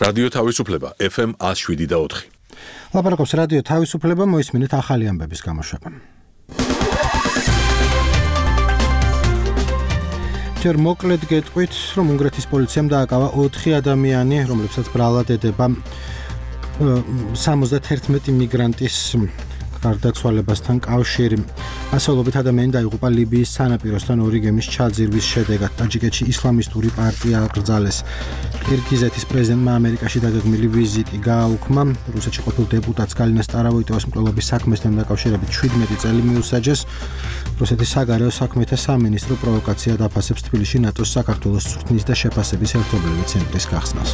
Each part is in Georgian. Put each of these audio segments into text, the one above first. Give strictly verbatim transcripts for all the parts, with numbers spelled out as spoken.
რადიო თავისუფლება ეფ ემ one oh seven და four. ლაპარაკობს რადიო თავისუფლება, მოისმინეთ ახალი ამბების გამოშვება. ჯერ მოკლედ გეტყვით, რომ უნგრეთის პოლიციამ დააკავა ოთხი ადამიანი, რომლებსაც ბრალად ედება სამოცდაერთმეტი მიგრანტის გარდაცვალებასთან კავშირი. ასეულობით ადამიანი დაიღუპა ლიბიის სანაპიროსთან ორი გემის ჩაძირვის შედეგად. ტაჯიკეთში ისლამისტური პარტია აკრძალეს. კირგიზეთის პრეზიდენტმა ამერიკაში დაგეგმილი ვიზიტი გააუქმა. რუსეთში ყოფილ დეპუტატს გალინა სტარავოიტოვას მკვლელობის საქმესთან დაკავშირებით შვიდმეტი წელი მიუსაჯეს. რუსეთის საგარეო საქმეთა სამინისტრო პროვოკაციად აფასებს თბილისში ნატოს საქართველოს წვრთნის და შეფასების ერთობლივი ცენტრის გახსნას.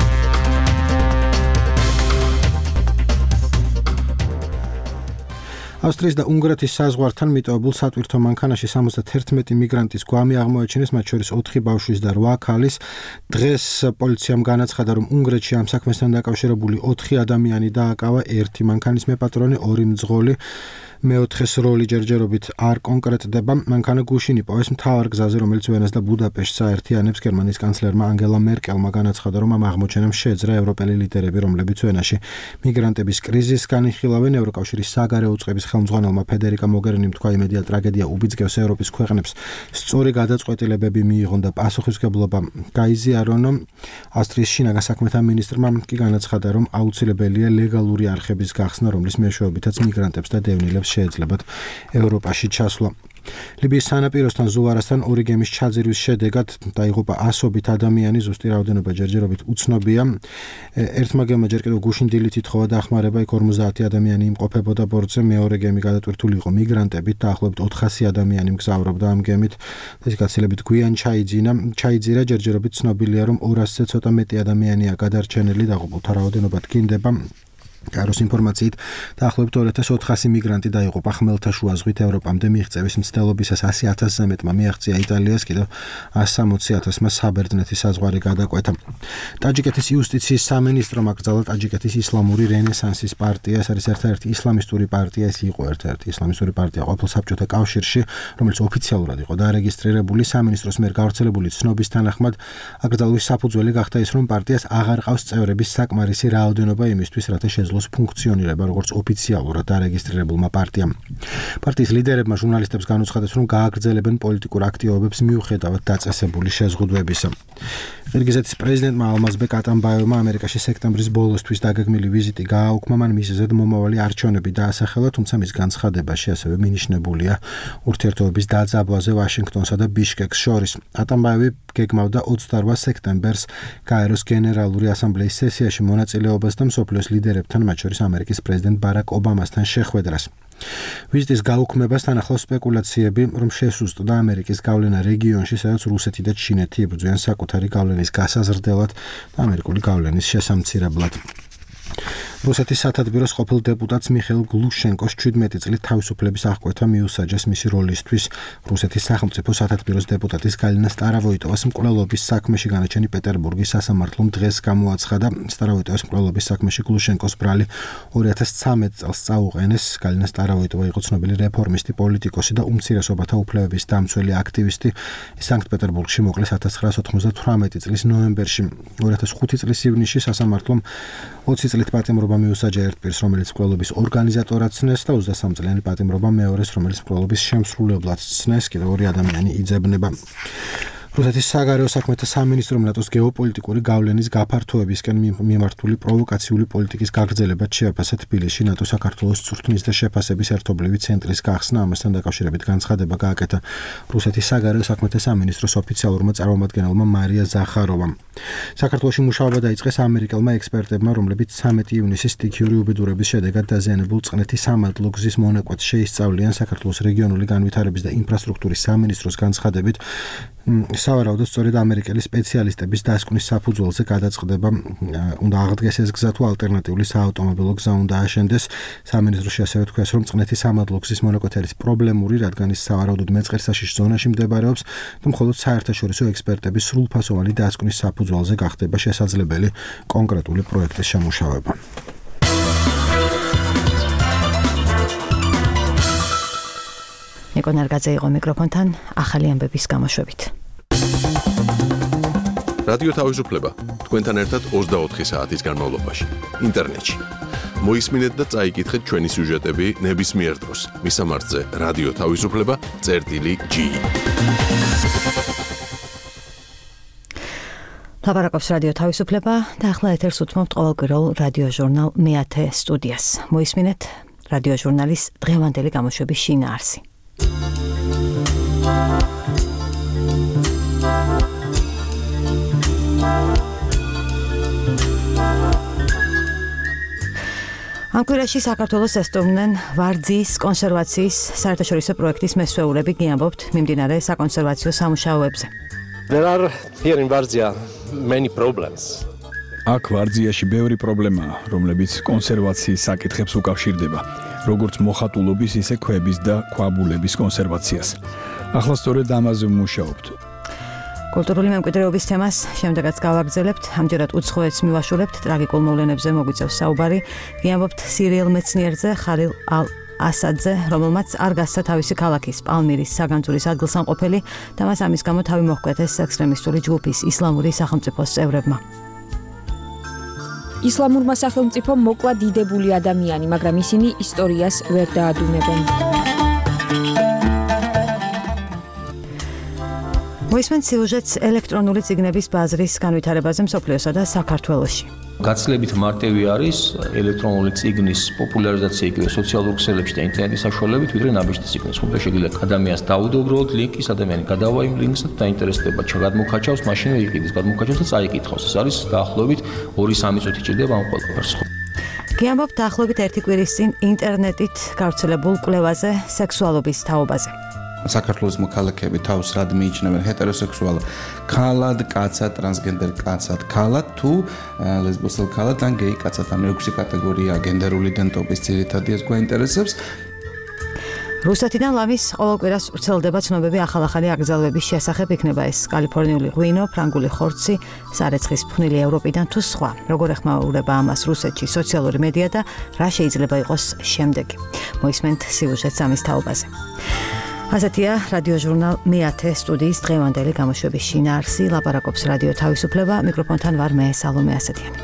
ავსტრიის და უნგრეთის საზღვართან მიტოვებულ სატვირთო მანქანაში სამოცდაერთმეტი მიგრანტის გვამი აღმოაჩინეს, მათ შორის ოთხი ბავშვის და რვა ქალის. დღეს პოლიციამ განაცხადა, რომ უნგრეთში ამ საქმესთან დაკავშირებული ოთხი ადამიანი დააკავა, ერთი მანქანის მეპატრონი, ორი მძღოლი. მეოთხეს როლი ჯერჯერობით არ კონკრეტდება. მანქანა გუშინ იპოვეს მთავარ გზაზე, რომელიც ვენას და ბუდაპეშტს აერთიანებს. გერმანიის კანცლერმა ანგელა მერკელმა განაცხადა, რომ ამ აღმოჩენამ შეეძრა ევროპელი ლიდერები, რომლებიც ვენაში მიგრანტების კრიზისს განიხილავენ. ევროკავშირის საგარეო უწყების ხელმძღვანელმა ფედერიკა მოგერინიმ თქვა, იმედია ტრაგედია უბიძგებს ევროპის ქვეყნებს სწორი გადაწყვეტილებები მიიღონ და პასუხისმგებლობა გაიზიარონ. ავსტრიის შინაგან საქმეთა მინისტრმა კი განაცხადა, რომ აუცილებელია ლეგალური არხების გახსნა, რომლის მეშვეობითაც მიგრანტებს და დევნილებს შეეძლებათ ევროპაში ჩასვლა. ლიბიის სანაპიროსთან ზუვარასთან ორი გემის ჩაძირვის შედეგად დაიღუპა ასობით ადამიანი, ზუსტი რაოდენობა ჯერჯერობით უცნობია. ერთმა გემმა ჯერ კიდევ გუშინ დილით ითხოვა დახმარება, იქ ორმოცდაათი ადამიანი იმყოფებოდა ბორტზე, მეორე გემი გადატვირთული იყო მიგრანტებით, დაახლოებით ოთხასი ადამიანი მგზავრობდა ამ გემით. ეს გაცილებით გვიან ჩაიძინა, ჩაიძირა, ჯერჯერობით ცნობილია, რომ ორასზე ცოტა მეტი ადამიანია გადარჩენილი, დაღუპულთა რაოდენობა დგინდება. გაროს ინფორმაციით დაახლოებით ორი ათას ოთხასი მიგრანტი დაიღუპა ხმელთაშუა ზღვით ევროპამდე მიღწევის მცდელობისას. ასი ათასზე მეტმა მიაღწია იტალიას, კიდევ ასი სამოცი ათასმა საბერძნეთის საზღვარი გადაკვეთა. ტაჯიკეთის იუსტიციის სამინისტრომ აკრძალა ტაჯიკეთის ისლამური რენესანსის პარტია. ეს არის ერთ-ერთი ისლამისტური პარტია, ეს იყო ერთ-ერთი ისლამისტური პარტია ყოფილ საბჭოთა კავშირში, რომელიც ოფიციალურად იყო დარეგისტრირებული. სამინისტროს მიერ გავრცელებული ცნობის თანახმად აკრძალვის საფუძველი გახდა ის, რომ პარტიას აღარ ყავს წევრების საკმარისი რაოდენობა იმისთვის, რათა შეძლოს ფუნქციონირება როგორც ოფიციალურად დარეგისტრირებულმა პარტიამ. პარტიის ლიდერებმა ჟურნალისტებს განუცხადეს, რომ გააგრძელებენ პოლიტიკურ აქტივობებს მიუხედავად დაწესებული შეზღუდვებისა. ყირგიზეთის პრეზიდენტმა ალმაზბეკ ატამბაევმა ამერიკაში სექტემბრის ბოლოსთვის დაგეგმილი ვიზიტი გააუქმა. მან მიზეზად მომავალი არჩევნები დაასახელა, თუმცა მის განცხადებაში ასევე მინიშნებულია ურთიერთობების დაძაბვაზე ვაშინგტონსა და ბიშკეკს შორის. ატამბაევი გეგმავდა ოცდარვა სექტემბერს გაეროს გენერალური ასამბლეის სესიაში მონაწილეობას და მსოფლიოს ლიდერებთან, მათ შორის ამერიკის პრეზიდენტ ბარაკ ობამასთან შეხვედრას. ვიზიტის გაუქმებას ახლავს სპეკულაციები, რომ შესუსტდა ამერიკის გავლენა რეგიონში, სადაც რუსეთი და ჩინეთი იბრძვიან საკუთარი გავლენის გასაზრდელად და ამერიკული გავლენის შესამცირებლად. რუსეთის სათათბიროს ყოფილ დეპუტატს მიხეილ გლუშენკოს შვიდმეტი წლით თავისუფლების აღკვეთა მიუსაჯეს მისი როლისთვის. რუსეთის სახელმწიფო სათათბიროს დეპუტატის გალინა სტარავოიტოვას მკვლელობის საქმეში განაჩენი პეტერბურგის სასამართლომ დღეს გამოაცხადა. სტარავოიტოვას მკვლელობის საქმეში გლუშენკოს ბრალი ორი ათას ცხრამეტ წელს წაუყენეს. გალინა სტარავოიტოვა იყო ცნობილი რეფორმისტი, პოლიტიკოსი და უმცირესობათა უფლებების დამცველი აქტივისტი. სანქტ-პეტერბურგში მოკლეს ათას ცხრაასა ოცდათვრამეტი წლის ნოემბერში. ორი ათას ხუთი წლის ივნისში სასამართლომ ოცი წლით პატიმრობა მიუსაჯა ერთ პირს, რომელიც მკვლელობის ორგანიზატორად ცნეს და ოცდასამი წლიანი პატიმრობა მეორეს, რომელიც მკვლელობის შემსრულებლად ცნეს. კიდევ ორი ადამიანი იძებნება. რუსეთის საგარეო საქმეთა სამინისტრომ ნატოს გეოპოლიტიკური გავლენის გაფართოებისკენ მიმართული პროვოკაციული პოლიტიკის გაგრძელებად შეაფასა თბილისში ნატო საქართველოს წვრთნის და შეფასების ერთობლივი ცენტრის გახსნა. ამასთან დაკავშირებით განცხადება გააკეთა რუსეთის საგარეო საქმეთა სამინისტროს ოფიციალურმა წარმომადგენელმა მარია ზახაროვამ. საქართველოში მუშაობა დაიწყეს ამერიკელმა ექსპერტებმა, რომლებიც ცამეტი ივნისის სტიქიური უბედურების შედეგად დაზიანებულ წყნეთის სამადლო გზის მონაკვეთს შეისწავლიან. საქართველოს რეგიონული განვითარების და ინფრასტრუქტურის სამინისტროს განცხადებით, სავარაუდოდ სწორედ ამერიკელი სპეციალისტების დასკვნის საფუძველზე გადაწყდება, უნდა აღდგეს ეს გზა თუ ალტერნატიული საავტომობილო გზა უნდა აშენდეს. სამინისტროში ასევე თქვეს, რომ წყნეთის სამადლო გზის მონაკვეთი არის პრობლემური, რადგან ის სავარაუდოდ მეწყერსაშიშ ზონაში მდებარეობს და მხოლოდ საერთაშორისო ექსპერტების სრულფასოვანი დასკვნის საფუძველზე გახდება შესაძლებელი კონკრეტული პროექტის შემუშავება. ნიკო ნარგაძე იყო მიკროფონთან ახალი ამბების გამოშვებით. რადიო თავისუფლება თქვენთან ერთად ოცდაოთხი საათის განმავლობაში ინტერნეტში. მოისმინეთ და წაიკითხეთ ჩვენი სიუჟეტები ნებისმიერ დროს. მისამართზე რადიო თავისუფლება წერტილი ჯი. ლაპარაკობს რადიო თავისუფლება და ახლა ეთერს უთმობთ ყოველკვირეულ რადიო ჟურნალ მეათე სტუდიას. მოისმინეთ რადიო ჟურნალის დღევანდელი გამოშვების შინაარსი. ამ კვირაში საქართველოს ესტუმრნენ ვარძიის კონსერვაციის საერთაშორისო პროექტის მესვეურები გიამბობთ მიმდინარე საკონსერვაციო სამუშაოებზე. There are here in Varzia many problems. აქ ვარძიაში ბევრი პრობლემაა, რომლებიც კონსერვაციის საკითხებს უკავშირდება, როგორც მოხატულობის, ისე ქვების და ქვაბულების კონსერვაციას. ახლა სწორედ ამაზე ვმუშაობთ. კულტურული მემკვიდრეობის თემას შემდეგაც გავაგრძელებთ. ამჯერად უცხოეთს მივაშურებთ, ტრაგიკულ მოვლენებზე მოგვიწევს საუბარი. გიამბობთ სირიელ მეცნიერზე ხალილ ალ ასადზე, რომელმაც არ გასცა თავისი ქალაქის პალმირის საგანძურის ადგილსამყოფელი და მას ამის გამო თავი მოჰკვეთეს ექსტრემისტული ჯგუფის ისლამური სახელმწიფოს წევრებმა. ისლამურმა სახელმწიფომ მოკლა დიდებული ადამიანი, მაგრამ ისინი ისტორიას ვერ დაადუნებენ. მოისმენთ სიუჟეტს ელექტრონული წიგნების ბაზრის განვითარებაზე მსოფლიოსა და საქართველოში. გაცილებით მარტივი არის ელექტრონული წიგნის პოპულარიზაცია იგივე სოციალურ ქსელებში და ინტერნეტის საშუალებით, ვიდრე ნაბეჭდი წიგნის. ხომ შეიძლება ადამიანს დაუდო უბრალოდ ლინკის, ადამიანი გადავა იმ ლინკს და დაინტერესდება, გადმოქაჩავს, მაშინ იყიდის, გადმოქაჩავს და წაიკითხავს. ეს არის დაახლოებით ორი სამი წუთი ჭირდება ამ ყველაფერს. გიამბობთ დაახლოებით ერთი კვირის წინ ინტერნეტით გავრცელებულ კვლევაზე სექსუალობის თაობაზე. საქართველოს მოქალაქეები თავს რად მიიჩნევენ ჰეტეროსექსუალ ქალად, კაცად, ტრანსგენდერ კაცად, ქალად თუ ლესბოსელ ქალად ან გეი კაცად, ამ ექვსი კატეგორია გენდერული იდენტობის ძირითადი ეს გვაინტერესებს. რუსეთიდან ლამის ყოველ კვირას ვრცელდება ცნობები ახალ-ახალი აკრძალვების შესახებ, იქნება ეს კალიფორნიული ღვინო, ფრანგული ხორცი, სარეცხის ფხვნილი ევროპიდან თუ სხვა. როგორ ეხმაურება ამას რუსეთში სოციალური მედია და რა შეიძლება იყოს შემდეგი. მოისმენთ სიუჟეტს ამის თაობაზე. ასეთია რადიო ჟურნალ მეათე სტუდიის დღევანდელი გამოშვების შინაარსი. ლაპარაკობს რადიო თავისუფლება, მიკროფონთან ვარ მე სალომე ასეთიანი.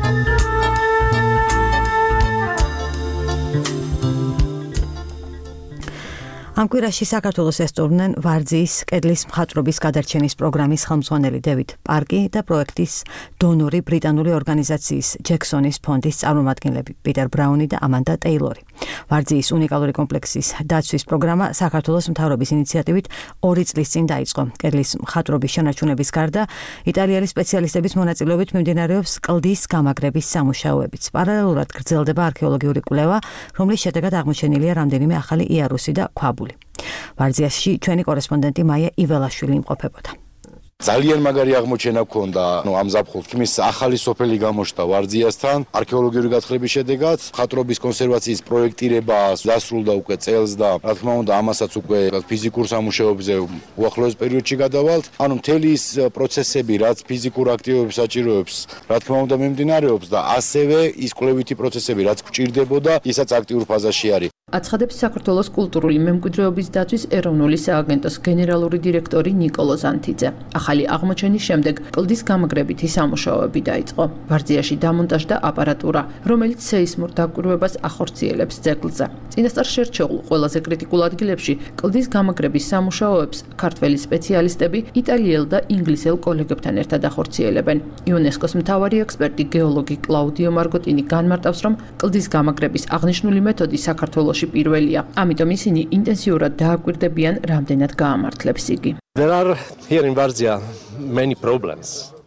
ამ კვირაში საქართველოს ესტუმრნენ ვარძიის კედლის მხატვრობის გადარჩენის პროგრამის ხელმძღვანელი დევიდ პარკი და პროექტის დონორი ბრიტანული ორგანიზაციის ჯექსონის ფონდის წარმომადგენლები პიტერ ბრაუნი და ამანდა ტეილორი. ვარძიის უნიკალური კომპლექსის დაცვის პროგრამა საქართველოს მთავრობის ინიციატივით ორი წლის წინ დაიწყო. კედლის მხატვრობის შენარჩუნების გარდა იტალიელი სპეციალისტების მონაწილეობით მიმდინარეობს კლდის გამაგრების სამუშაოებიც. პარალელურად გრძელდება არქეოლოგიური კვლევა, რომლის შედეგად აღმოჩენილია რამდენიმე ახალი იარუსი და ქვაბული. ვარძიაში ჩვენი კორესპონდენტი მაია იველაშვილი იმყოფებოდა. ძალიან მაგარი აღმოჩენა ჰქონდა, ну ამ ზაფხულს ქმის ახალი სოფელი გამოჩნდა ვარძიასთან. არქეოლოგიური გათხრების შედეგად მხატვრობის კონსერვაციის პროექტირება დასრულდა უკვე წელს და რა თქმა უნდა ამასაც უკვე ფიზიკურ სამუშაოებზე უახლოეს პერიოდში გადავალთ. ანუ მთელი ის პროცესები, რაც ფიზიკურ აქტივობებს საჭიროებს, რა თქმა უნდა მიმდინარეობს და ასევე ის კვლევითი პროცესები, რაც გვჭირდებოდა, ისაც აქტიურ ფაზაში არის. აცხადებს საქართველოს კულტურული მემკვიდრეობის დაცვის ეროვნული სააგენტოს გენერალური დირექტორი ნიკოლო ზანთიძე. ახალი აღმოჩენის შემდეგ კლდის გამაგრებითი სამუშაოები დაიწყო. ვარძიაში დამონტაჟდა აპარატურა, რომელიც სეისმურ დაკვირვებას ახორციელებს ძეგლზე. წინასწარ შერჩეულ ყველაზე კრიტიკულ ადგილებში კლდის გამაგრების სამუშაოებს ქართველი სპეციალისტები იტალიელ და ინგლისელ კოლეგებთან ერთად ახორციელებენ. იუნესკოს მთავარი ექსპერტი გეოლოგი კლაუდიო მარგოტინი განმარტავს, რომ კლდის გამაგრების აღნიშნული მეთოდი საქართველოში პირველია. ამიტომ ისინი ინტენსიურად დააკვირდებიან, რამდენად გაამართლებს იგი. There are here in Varzia many problems.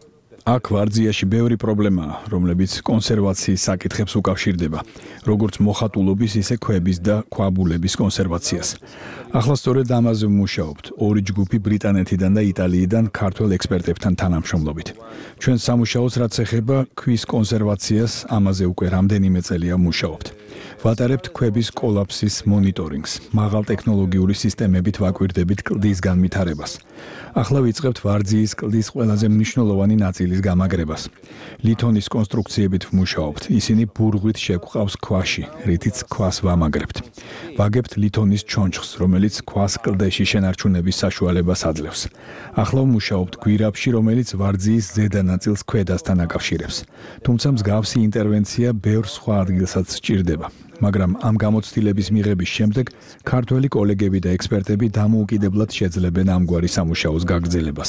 აქ ვარძიაში ბევრი პრობლემაა, რომლებიც კონსერვაციის საკითხებს უკავშირდება, როგორც მოხატულობის, ისე ქვების და ქვაბულების კონსერვაციას. ახლა სწორედ ამაზე ვმუშაობთ, ორი ჯგუფი ბრიტანეთიდან და იტალიიდან ქართველ ექსპერტებთან თანამშრომლობით. ჩვენ სამუშაოს რაც ეხება ქვის კონსერვაციას, ამაზე უკვე რამდენიმე წელია ვმუშაობთ. ვატარებთ ქვების კოლაფსის მონიტორინგს, მაღალ ტექნოლოგიური სისტემებით ვაკვირდებით კლდის განვითარებას. ახლა ვიწყებთ ვარძიის კლდის ყველაზე მნიშვნელოვანი ნაწილის გამაგრებას. ლითონის კონსტრუქციებით ვმუშაობთ, ისინი ბურღვით შეგვყავს ქვაში, რითიც ქვას ვამაგრებთ. ვაგებთ ლითონის ჩონჩხს, რომელიც ქვას კლდეში შენარჩუნების საშუალებას აძლევს. ახლა ვმუშაობთ გვირაბში, რომელიც ვარძიის ზედა ნაწილს ქვედასთან აკავშირებს. თუმცა მსგავსი ინტერვენცია ბევრ სხვა ადგილსაც სჭირდება. მაგრამ ამ გამოცდილების მიღების შემდეგ ქართველი კოლეგები და ექსპერტები დამოუკიდებლად შეძლებენ ამგვარი სამუშაოს გაგრძელებას.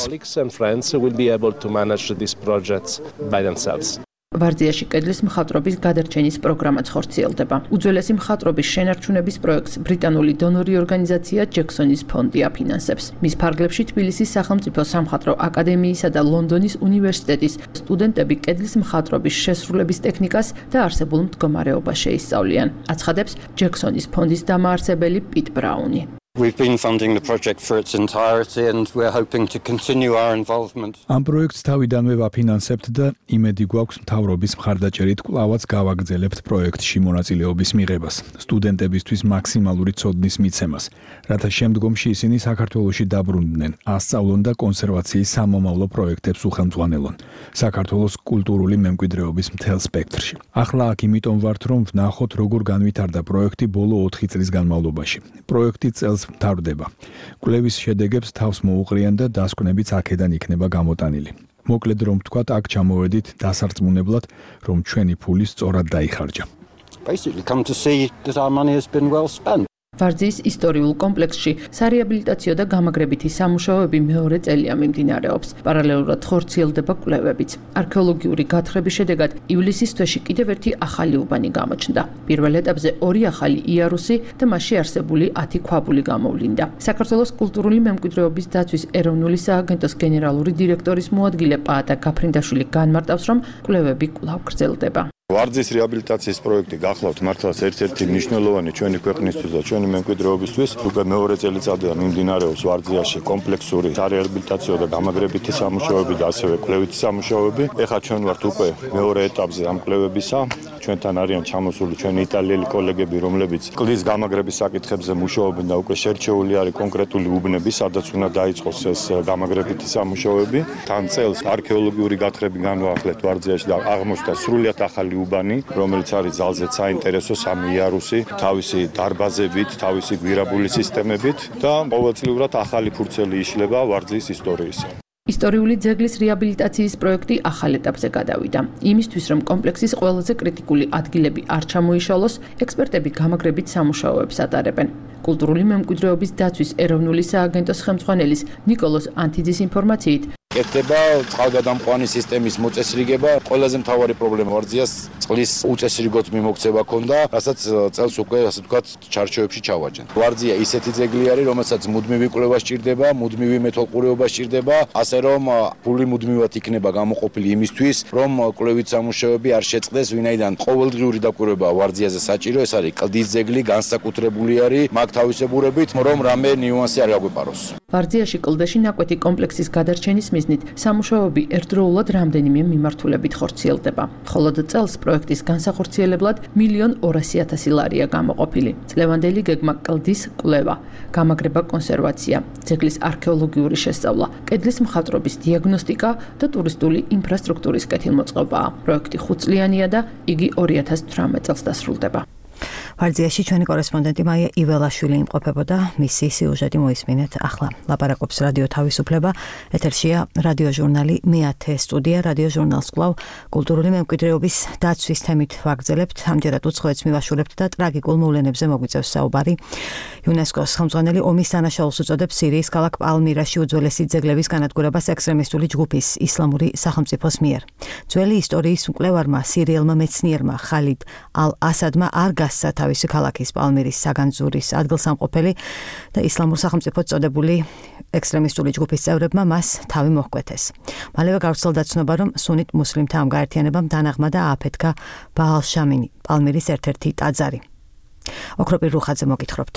ვარძიაში კედლის მხატვრობის გადარჩენის პროგრამაც ხორციელდება. უძველესი მხატვრობის შენარჩუნების პროექტს ბრიტანული დონორი ორგანიზაცია ჯექსონის ფონდი აფინანსებს. მის ფარგლებში თბილისის სახელმწიფო სამხატვრო აკადემიისა და ლონდონის უნივერსიტეტის სტუდენტები კედლის მხატვრობის შესრულების ტექნიკას და არსებულ მდგომარეობას შეისწავლიან. აცხადებს ჯექსონის ფონდის დამაარსებელი პიტ ბრაუნი. We've been funding the project for its entirety and we're hoping to continue our involvement. ამ პროექტს თავიდანვე ვაფინანსებთ და იმედი გვაქვს მთავრობის მხარდაჭერით კვლავაც გავაგრძელებთ პროექტში მონაწილეობის მიღებას, სტუდენტებისთვის მაქსიმალური ცოდნის მიცემას, რათა შემდგომში ისინი საქართველოში დაბრუნდნენ, ასწავლონ და კონსერვაციის სამომავლო პროექტებს უხელმძღვანელონ, საქართველოს კულტურული მემკვიდრეობის მთელ სპექტრში. ახლა აქ იმიტომ ვართ, რომ ვნახოთ, როგორ განვითარდა პროექტი ბოლო ოთხი წლის განმავლობაში. პროექტი წელს მთავრდება. კვლევის შედეგებს თავს მოუყრიან და დასკვნებიც აქედან იქნება გამოტანილი. მოკლედ რომ ვთქვათ, აქ ჩამოვედით დასარწმუნებლად, რომ ჩვენი ფული სწორად დაიხარჯა. Basically come to see that our money has been well spent. ვარძიის ისტორიულ კომპლექსში სარეაბილიტაციო და გამაგრებითი სამუშაოები მეორე წელია მიმდინარეობს. პარალელურად ხორციელდება კვლევებიც. არქეოლოგიური გათხრების შედეგად ივლისის თვეში კიდევ ერთი ახალი უბანი გამოჩნდა. პირველ ეტაპზე ორი ახალი იარუსი და მასში არსებული ათი ქვაბული გამოვლინდა. საქართველოს კულტურული მემკვიდრეობის დაცვის ეროვნული სააგენტოს გენერალური დირექტორის მოადგილე პაატა გაფრინდაშვილი განმარტავს, რომ კვლევები კვლავ გრძელდება. ვარძის რეაბილიტაციის პროექტი გახლავთ მართლაც ერთ-ერთი მნიშვნელოვანი ჩვენი ქვეყნისთვის და ჩვენი მემკვიდრეობისთვის. უკვე მეორე წელიწადია მიმდინარეობს ვარძიაში კომპლექსური რეაბილიტაციო და გამაგრებითი სამუშაოები და ასევე კვლევითი სამუშაოები. ეხლა ჩვენ ვართ უკვე მეორე ეტაპზე ამ კვლევებისა. ჩვენთან არიან ჩამოსული ჩვენი იტალიელი კოლეგები, რომლებიც კლდის გამაგრების საკითხებზე მუშაობენ და უკვე შერჩეული არის კონკრეტული უბნები, სადაც უნდა დაიწყოს ეს გამაგრებითი სამუშაოები. თან წელს არქეოლოგიური გათხრები განვაახლეთ ვარძიაში და აღმოჩნდა სრულიად ახალი უბანი, რომელიც არის ძალზედ საინტერესო სამი იარუსი, თავისი დარბაზებით, თავისი გვირაბული სისტემებით და ყოველწლიურად ახალი ფურცელი იშლება ვარძიის ისტორიისა. ისტორიული ძეგლის რეაბილიტაციის პროექტი ახალ ეტაპზე გადავიდა. იმისთვის, რომ კომპლექსის ყველაზე კრიტიკული ადგილები არ ჩამოიშალოს, ექსპერტები გამაგრებით სამუშაოებს ატარებენ. კულტურული მემკვიდრეობის დაცვის ეროვნული სააგენტოს ხელმძღვანელის ნიკოლოზ ანთიძის ინფორმაციით, კეთდება წყალგადამყვანი სისტემის მოწესრიგება. ყველაზე მთავარი პრობლემა ვარძიას წყლის უწესრიგოდ მიმოქცევა ჰქონდა, რასაც წელს უკვე ასე ვთქვათ ჩარჩოებში ჩავარჯენ. ვარძია ისეთი ძეგლი არის, რომელსაც მუდმივი კვლევა სჭირდება, მუდმივი მეთვალყურეობა სჭირდება, ასე რომ ფული მუდმივად იქნება გამოყოფილი იმისთვის, რომ კვლევით სამუშაოები არ შეწყდეს, ვინაიდან ყოველდღიური დაკვირვება ვარძიაზე საჭირო, ეს არის კლდის ძეგლი, განსაკუთრებული არის მაგ თავისებურებით, რომ რამე ნიუანსი არ გაგვეპაროს. ვარძიაში კლდეში ნაკვეთი კომპლექსის გადარჩენის მიზნით სამუშაოები ერთდროულად რამდენიმე მიმართულებით ხორციელდება. მხოლოდ წელს პროექტის განსახორციელებლად მილიონ ორასი ათასი ლარია გამოყოფილი. წლევანდელი გეგმა კლდის კვლევა, გამაგრება კონსერვაცია, ძეგლის არქეოლოგიური შესწავლა, კედლის მხატვრობის დიაგნოსტიკა და ტურისტული ინფრასტრუქტურის კეთილმოწყობაა. პროექტი ხუთწლიანია და იგი ორი ათას თვრამეტ წელს დასრულდება. ვარძიაში ჩვენი კორესპონდენტი მაია იველაშვილი იმყოფებოდა, მისი სიუჟეტი მოისმინეთ ახლა. ლაპარაკობს რადიო თავისუფლება, ეთერშია რადიო ჟურნალი მეათე სტუდია, რადიო ჟურნალს კვლავ კულტურული მემკვიდრეობის დაცვის თემით ვაგრძელებთ. ამჯერად უცხოეთს მივაშურებთ და ტრაგიკულ მოვლენებზე მოგვიწევს საუბარი. იუნესკოს ხელმძღვანელი ომის დანაშაულს უწოდებს სირიის ქალაქ პალმირაში უძველესი ძეგლების განადგურებას ექსტრემისტული ჯგუფის ისლამური სახელმწიფოს მიერ. ძველი ისტორიის მკვლევარმა სირიელმა მეცნიერმა ხალიდ ალ-ასადმა არ გასცა თავისი ქალაქის პალმირის საგანძურის ადგილსამყოფელი და ისლამურ სახელმწიფოს წოდებული ექსტრემისტული ჯგუფის წევრებმა მას თავი მოჰკვეთეს. მალევე გავრცელდა ცნობა, რომ სუნით მუსლიმთა ამ გაერთიანებამ დანაღმა და ააფეთქა ბაალ-შამინი, პალმირის ერთ-ერთი ტაძარი. ოქროპირ რუხაძე მოგითხრობთ.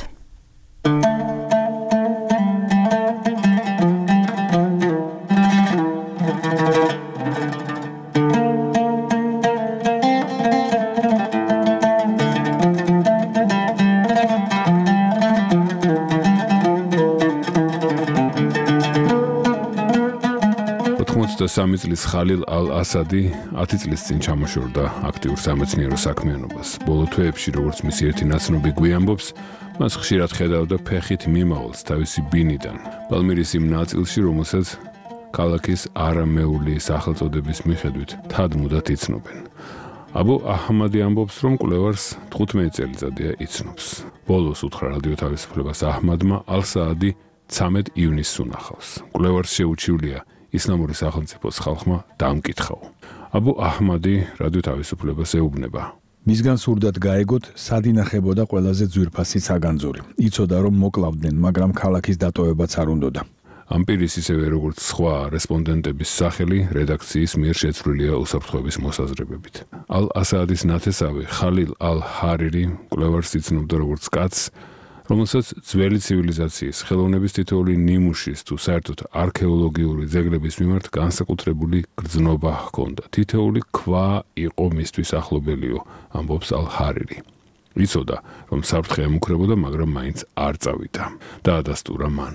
ოცდასამი წლის ხალილ ალ-ასადი ათი წლის წინ ჩამოშორდა აქტიურ სამეცნიერო საქმიანობას. ბოლო თვეებში, როგორც მისი ერთი ნაცნობი გვიამბობს, მას ხშირად ხედავდა ფეხით მიმავალს თავისი ბინიდან. პალმირის იმ ნაწილში, რომელსაც ქალაქის არამეული სახელწოდების მიხედვით თადმუდად იცნობენ. აბუ აჰმადი ამბობს, რომ კვლევარს თხუთმეტი წელიწადია იცნობს. ბოლოს უთხრა რადიო თავისუფლებას აჰმადმა ალ-საადი ცამეტ ივნისს უნახავს. კვლევარს შეუჩივლია ისლამური სახელმწიფოს ხალხმა დაამკითხაო. აბუ აჰმადი რადიო თავისუფლებას ეუბნება. მისგან სურდათ გაეგოთ, სად ინახებოდა ყველაზე ძვირფასი საგანძური. იცოდა, რომ მოკლავდნენ, მაგრამ ქალაქის დატოვებაც არ უნდოდა. ამ პირის ისევე როგორც სხვა რესპონდენტების სახელი რედაქციის მიერ შეცვლილია უსაფრთხოების მოსაზრებებით. ალ-ასადის ნათესავი ხალილ ალ-ჰარირი კვლევარს იცნობდა როგორც კაცს, რომელსაც ძველი ცივილიზაციის ხელოვნების თითოეული ნიმუშის თუ საერთოდ არქეოლოგიური ძეგლების მიმართ განსაკუთრებული გრძნობა ჰქონდა. თითოეული ქვა იყო მისთვის ახლობელიო, ამბობს ალ-ჰარირი. იცოდა, რომ საფრთხე ემუქრებოდა, მაგრამ მაინც არ წავიდა. დაადასტურა მან.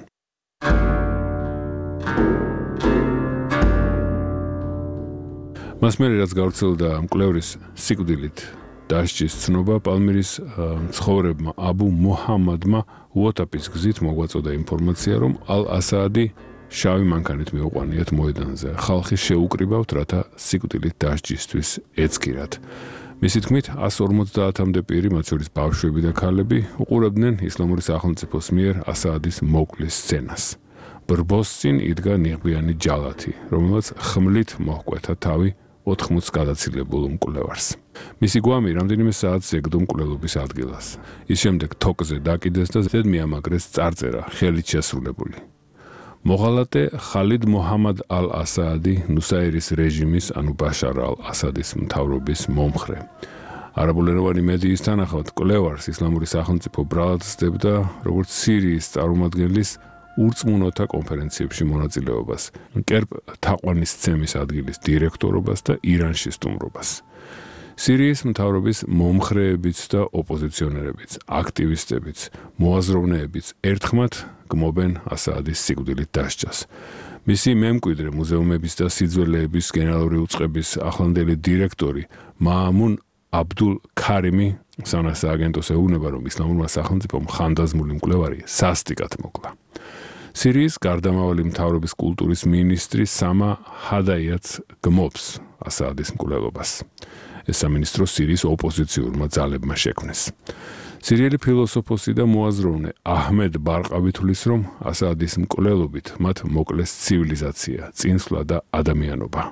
მას მერე რაც გავრცელდა მკვლევრის სიკვდილით დასჯის ცნობა, პალმირის მცხოვრებმა აბუ მუჰამადმა უოტაპის გზით მოგვაწოდა ინფორმაცია, რომ ალ-ასადი შავი მანქანით მიუყვანიათ მოედანზე. ხალხი შეუკრიბავთ, რათა სიკვდილით დასჯისთვის ეცქირათ. მისი თქმით, εκατს ორმოცდაათამდე პირი, მათ შორის ბავშვები და ქალები, უყურებდნენ ისლამური სახელმწიფოს მიერ ასადის მოკლის სცენას. ბრბოს წინ იდგა ნიღბიანი ჯალათი, რომელსაც ხმლით მოჰკვეთა თავი ოთხმოცს გადაცილებულ მკვლევარს. მისი გვამი რამდენიმე საათს ეგდო მკვლელობის ადგილას. ის შემდეგ თოკზე დაკიდეს და ზედ მიამაგრეს წარწერა, ხელით შესრულებული. მოღალატე ხალიდ მოჰამად ალ-ასადი ნუსაირის რეჟიმის, ანუ ბაშარ ალ-ასადის მთავრობის მომხრე. არაბულენოვანი მედიის თანახმად, მკვლევარს ისლამური სახელმწიფო ბრალად სდებდა, როგორც სირიის წარმომადგენლის ურწმუნოთა კონფერენციებში მონაწილეობას, კერპ თაყვანისცემის ადგილის დირექტორობას და ირანში სტუმრობას. სირიის მთავრობის მომხრეებიც და ოპოზიციონერებიც, აქტივისტებიც, მოაზროვნეებიც ერთხმად გმობენ ასადის სიკვდილით დასჯას. მისი მემკვიდრე მუზეუმების და სიძველეების გენერალური უწყების ახლანდელი დირექტორი მაამუნ აბდულ ქარიმი სანას აგენტოს ეუბნება, რომ ისლამურმა სახელმწიფომ ხანდაზმული მკვლევარი სასტიკად მოკლა. სირიის გარდამავალი მთავრობის კულტურის მინისტრი სამა ჰადაიაც გმობს ასადის მკვლელობას. ეს სამინისტრო სირიის ოპოზიციურმა ძალებმა შექმნეს. სირიელი ფილოსოფოსი და მოაზროვნე აჰმედ ბარყავი თვლის, რომ ასადის მკვლელობით მათ მოკლეს ცივილიზაცია, წინსვლა და ადამიანობა.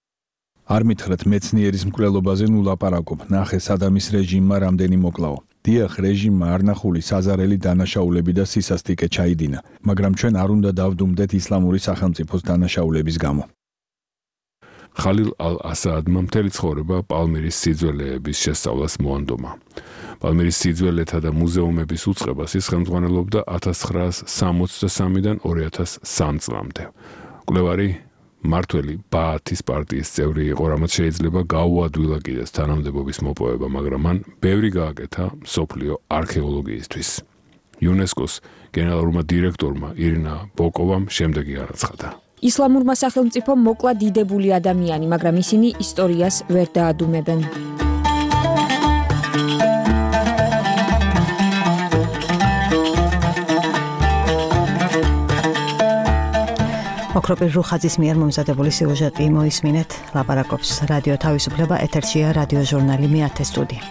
არ მითხრათ მეცნიერის მკვლელობაზე ნუ ლაპარაკობ, ნახე სადამის რეჟიმმა რამდენი მოკლაო. დიახ, რეჟიმმა არნახული საზარელი დანაშაულები და სისასტიკე ჩაიდინა, მაგრამ ჩვენ არ უნდა დავდუმდეთ ისლამური სახელმწიფოს დანაშაულების გამო. ხალილ ალ-ასადმა მთელი ცხოვრება პალმირის სიძველეების შესწავლას მოანდომა. პალმირის სიძველეთა და მუზეუმების უწყებას ის ხელმძღვანელობდა ათას ცხრაას სამოცდასამიდან ორი ათას სამი წლამდე. მკვლევარი მართველი ბაათის პარტიის წევრი იყო, რამაც შეიძლება გაუადვილა კიდეც თანამდებობის მოპოვება, მაგრამ მან ბევრი გააკეთა მსოფლიო არქეოლოგიისთვის. იუნესკოს გენერალურმა დირექტორმა ირინა ბოკოვამ შემდეგი არაცხადა. ისლამურმა სახელმწიფომ მოკლა დიდებული ადამიანი, მაგრამ ისინი ისტორიას ვერ დაადუმებენ. ოქროპირ რუხაძის მიერ მომზადებული სიუჟეტი მოისმინეთ, ლაპარაკობს რადიო თავისუფლება, ეთერშია რადიო ჟურნალი მეათე სტუდია.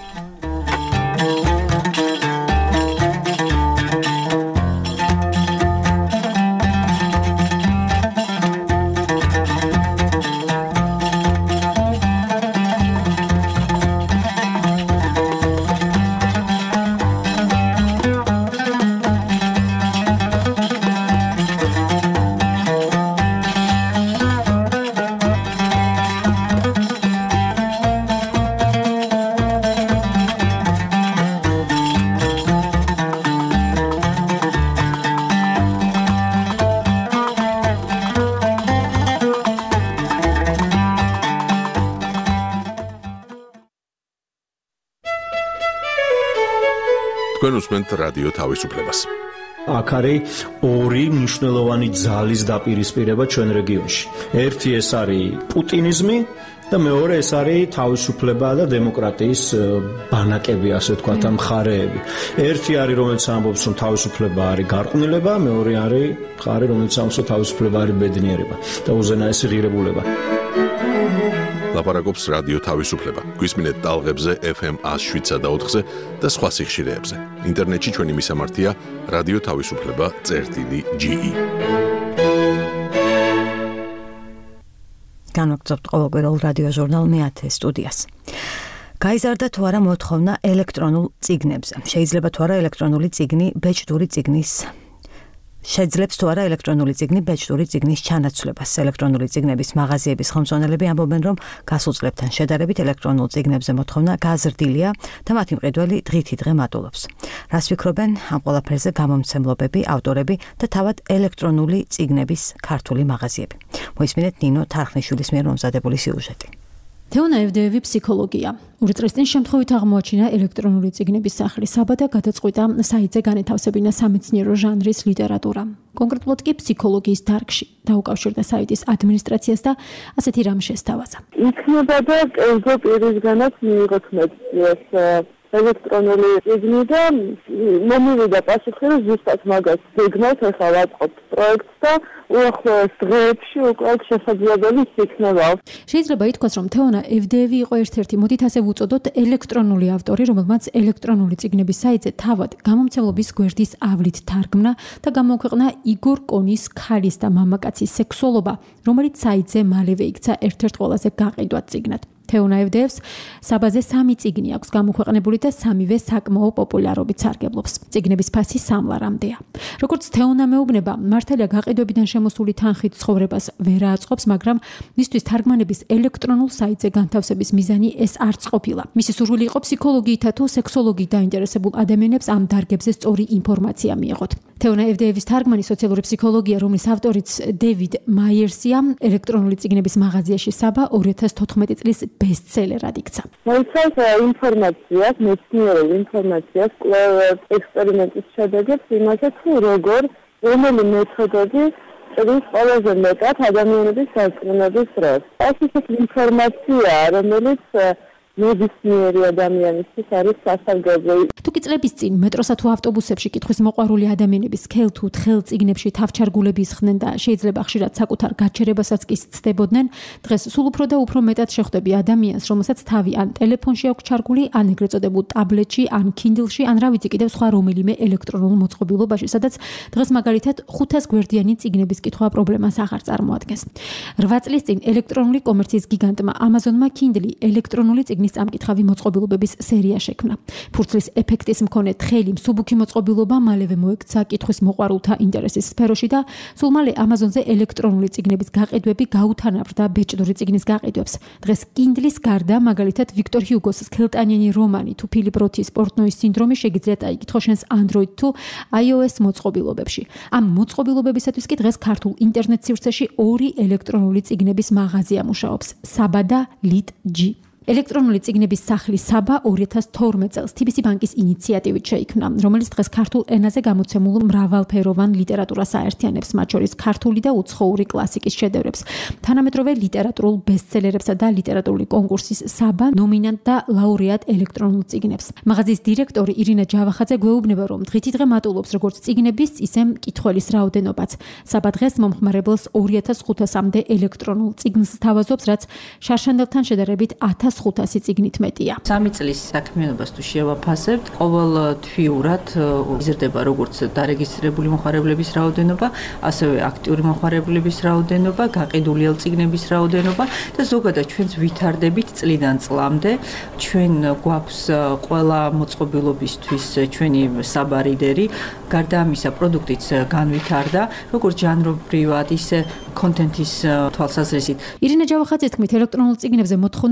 თქვენ უსმენთ რადიო თავისუფლებას. აქ არის ორი მნიშვნელოვანი ძალის დაპირისპირება ჩვენ რეგიონში. ერთი ეს არის პუტინიზმი და მეორე ეს არის თავისუფლება და დემოკრატიის ბანაკები, ასე ვთქვათ, ამ მხარეები. ერთი არის, რომელიც ამბობს, რომ თავისუფლება არის გარყვნილება, მეორე არის მხარე, რომელიც ამბობს, რომ თავისუფლება არის ბედნიერება და უზენაესი ღირებულება. ლაპარაკობს რადიო თავისუფლება. გვისმინეთ ტალღებზე ეფ ემ one oh seven და ოთხზე და სხვა სიხშირეებზე. ინტერნეტში ჩვენი მისამართია რადიო თავისუფლება წერტილი ჯი ი. განვაგრძობთ ყოველკვირეულ რადიო ჟურნალ მეათე სტუდიას. გაიზარდა თუ არა მოთხოვნა ელექტრონულ წიგნებზე. შეიძლება თუ არა ელექტრონული წიგნი ბეჭდური წიგნის შეძლებს თუ არა ელექტრონული წიგნი ბეჭდური წიგნის ჩანაცვლებას. ელექტრონული წიგნების მაღაზიების ხელმძღვანელები ამბობენ, რომ გასულ წლებთან შედარებით ელექტრონულ წიგნებზე მოთხოვნა გაზრდილია და მათი მყიდველი დღითი დღე მატულობს. რას ფიქრობენ ამ ყველაფერზე გამომცემლობები, ავტორები და თავად ელექტრონული წიგნების ქართული მაღაზიები? მოისმინეთ ნინო თარხნიშვილის მიერ მომზადებული სიუჟეტი. თეონა ევდეევი ფსიქოლოგია. ორი წლის წინ შემთხვევით აღმოაჩინა ელექტრონული წიგნების სახლის საბა და გადაწყვიტა საიტზე განეთავსებინა სამეცნიერო ჟანრის ლიტერატურა. კონკრეტულად კი ფსიქოლოგიის დარგში დაუკავშირდა საიტის ადმინისტრაციას და ასეთი რამ შესთავაზა. იქნება და კერძო პირისგანაც მიიღოთ მეცნიერს ელექტრონული წიგნი და მომივიდა პასუხი, რომ ზუსტად მაგას გეგმავთ, ახლა ვაწყობთ პროექტს და უახლოეს დღეებში უკვე შესაძლებელი იქნება. შეიძლება ითქვას, რომ თეონა ევდეევი იყო ერთ-ერთი, მოდით ასე ვუწოდოთ, ელექტრონული ავტორი, რომელმაც ელექტრონული წიგნების საიტზე თავად გამომცემლობის გვერდის ავლით თარგმნა და გამოქვეყნა იგორ კონის ქალის და მამაკაცის სექსუალობა, რომელიც საიტზე მალევე იქცა ერთ-ერთ ყველაზე გაყიდვად წიგნად. თეონა ევდეევს საბაზე სამი წიგნი აქვს გამოქვეყნებული და სამივე საკმაო პოპულარობით სარგებლობს. წიგნების ფასი სამლარამდეა. როგორც თეონა მეუბნება, მართალია გაყიდვებიდან შემოსული თანხით ცხოვრებას ვერ აწყობს, მაგრამ მისთვის თარგმანების ელექტრონულ საიტზე განთავსების მიზანი ეს არც ყოფილა. მისი სურვილი იყო ფსიქოლოგიითა თუ სექსოლოგიით დაინტერესებულ ადამიანებს ამ დარგებზე სწორი ინფორმაცია მიეღოთ. თეონა ევდეევის თარგმანი სოციალური ფსიქოლოგია, რომლის ავტორიც დევიდ მაიერსია, ელექტრონული წიგნების მაღაზიაში საბა ორი ათას თოთხმეტი წლის ბესტსელერად იქცა. მოიცავს ინფორმაციას, მეცნიერულ ინფორმაციას, კვლევებს, ექსპერიმენტის შედეგებს იმაზე, თუ როგორ რომელი მეთოდები წრის ყველაზე მეტად ადამიანების სარწმუნოების დროს. ეს ისეთი ინფორმაციაა, რომელიც ნებისმიერი ადამიანისთვის არის სასარგებლო. თუ კი წლების წინ მეტროსა თუ ავტობუსებში კითხვის მოყვარული ადამიანების სქელ თუ თხელ წიგნებში თავჩარგულები ისხდნენ და შეიძლება ხშირად საკუთარ გაჩერებასაც კი სცდებოდნენ, დღეს სულ უფრო და უფრო მეტად შეხვდები ადამიანს, რომელსაც თავი ან ტელეფონში აქვს ჩარგული, ან ეგრეთ წოდებულ ტაბლეტში, ან Kindle-ში, ან რა ვიცი კიდევ სხვა რომელიმე ელექტრონულ მოწყობილობაში, სადაც დღეს მაგალითად ხუთას გვერდიანი წიგნების კითხვა პრობლემას აღარ წარმოადგენს. რვა წლის წინ ელექტრონული კომერციის გიგანტმა Amazon-მა Kindle ელექტრონული წიგნის წამკითხავი მოწყობილობების სერია შექმნა. ფურცლის ეფექტის მქონე თხელი მსუბუქი მოწყობილობა მალევე მოექცა კითხვის მოყვარულთა ინტერესის სფეროში და სულ მალე Amazon-ზე ელექტრონული წიგნების გაყიდვები გაუთანაბრდა ბეჭდური წიგნის გაყიდვებს. დღეს Kindle-ის გარდა, მაგალითად ვიქტორ ჰიუგოს სქელტანიანი რომანი თუ ფილიპ როთის პორტნოის სინდრომი შეგიძლიათ აიგითო შენს Android თუ iOS მოწყობილობებში. ამ მოწყობილობებისათვის კი დღეს ქართულ ინტერნეტ სივრცეში ორი ელექტრონული წიგნების მაღაზია მუშაობს: საბა და ლიტ-ჯი. ელექტრონული წიგნების სახლის საბა ორი ათას თორმეტ წელს თი ბი სი ბანკის ინიციატივით შეიქმნა, რომელიც დღეს ქართულ ენაზე გამოცემულ მრავალფეროვან ლიტერატურას აერთიანებს, მათ შორის ქართული და უცხოური კლასიკის შედევრებს, თანამედროვე ლიტერატურულ ბესტსელერებსა და ლიტერატურული კონკურსის საბა ნომინანტ და ლაურეატ ელექტრონულ წიგნებს. მაღაზიის დირექტორი ირინა ჯავახაძე გვეუბნება, რომ დღითი დღე მატულობს როგორც წიგნების, ისე მკითხველის რაოდენობაც. საბა დღეს მომხმარებელს ორი ათას ხუთასამდე ელექტრონულ წიგნს სთავაზობს, რაც შარშანდელთან შედარებით ათას ხუთასი წიგნით მეტია. სამი წლის საქმიანობას თუ შევაფასებთ, ყოველ თვიურად იზრდება როგორც დარეგისტრირებული მოხარებლების რაოდენობა, ასევე აქტიური მოხარებლების რაოდენობა, გაყიდული წიგნების რაოდენობა და ზოგადად ჩვენც ვითარდებით წლიდან წლამდე. ჩვენ გვაქვს ყველა მოწყობილობისთვის ჩვენი საბა რიდერი, გარდა ამისა პროდუქტიც განვითარდა, როგორც ჟანრობრივად, ისე კონტენტის თვალსაზრისით. ირინა ჯავახაძის თქმით, ელექტრონულ წიგნებზე მოთხოვნა მატულ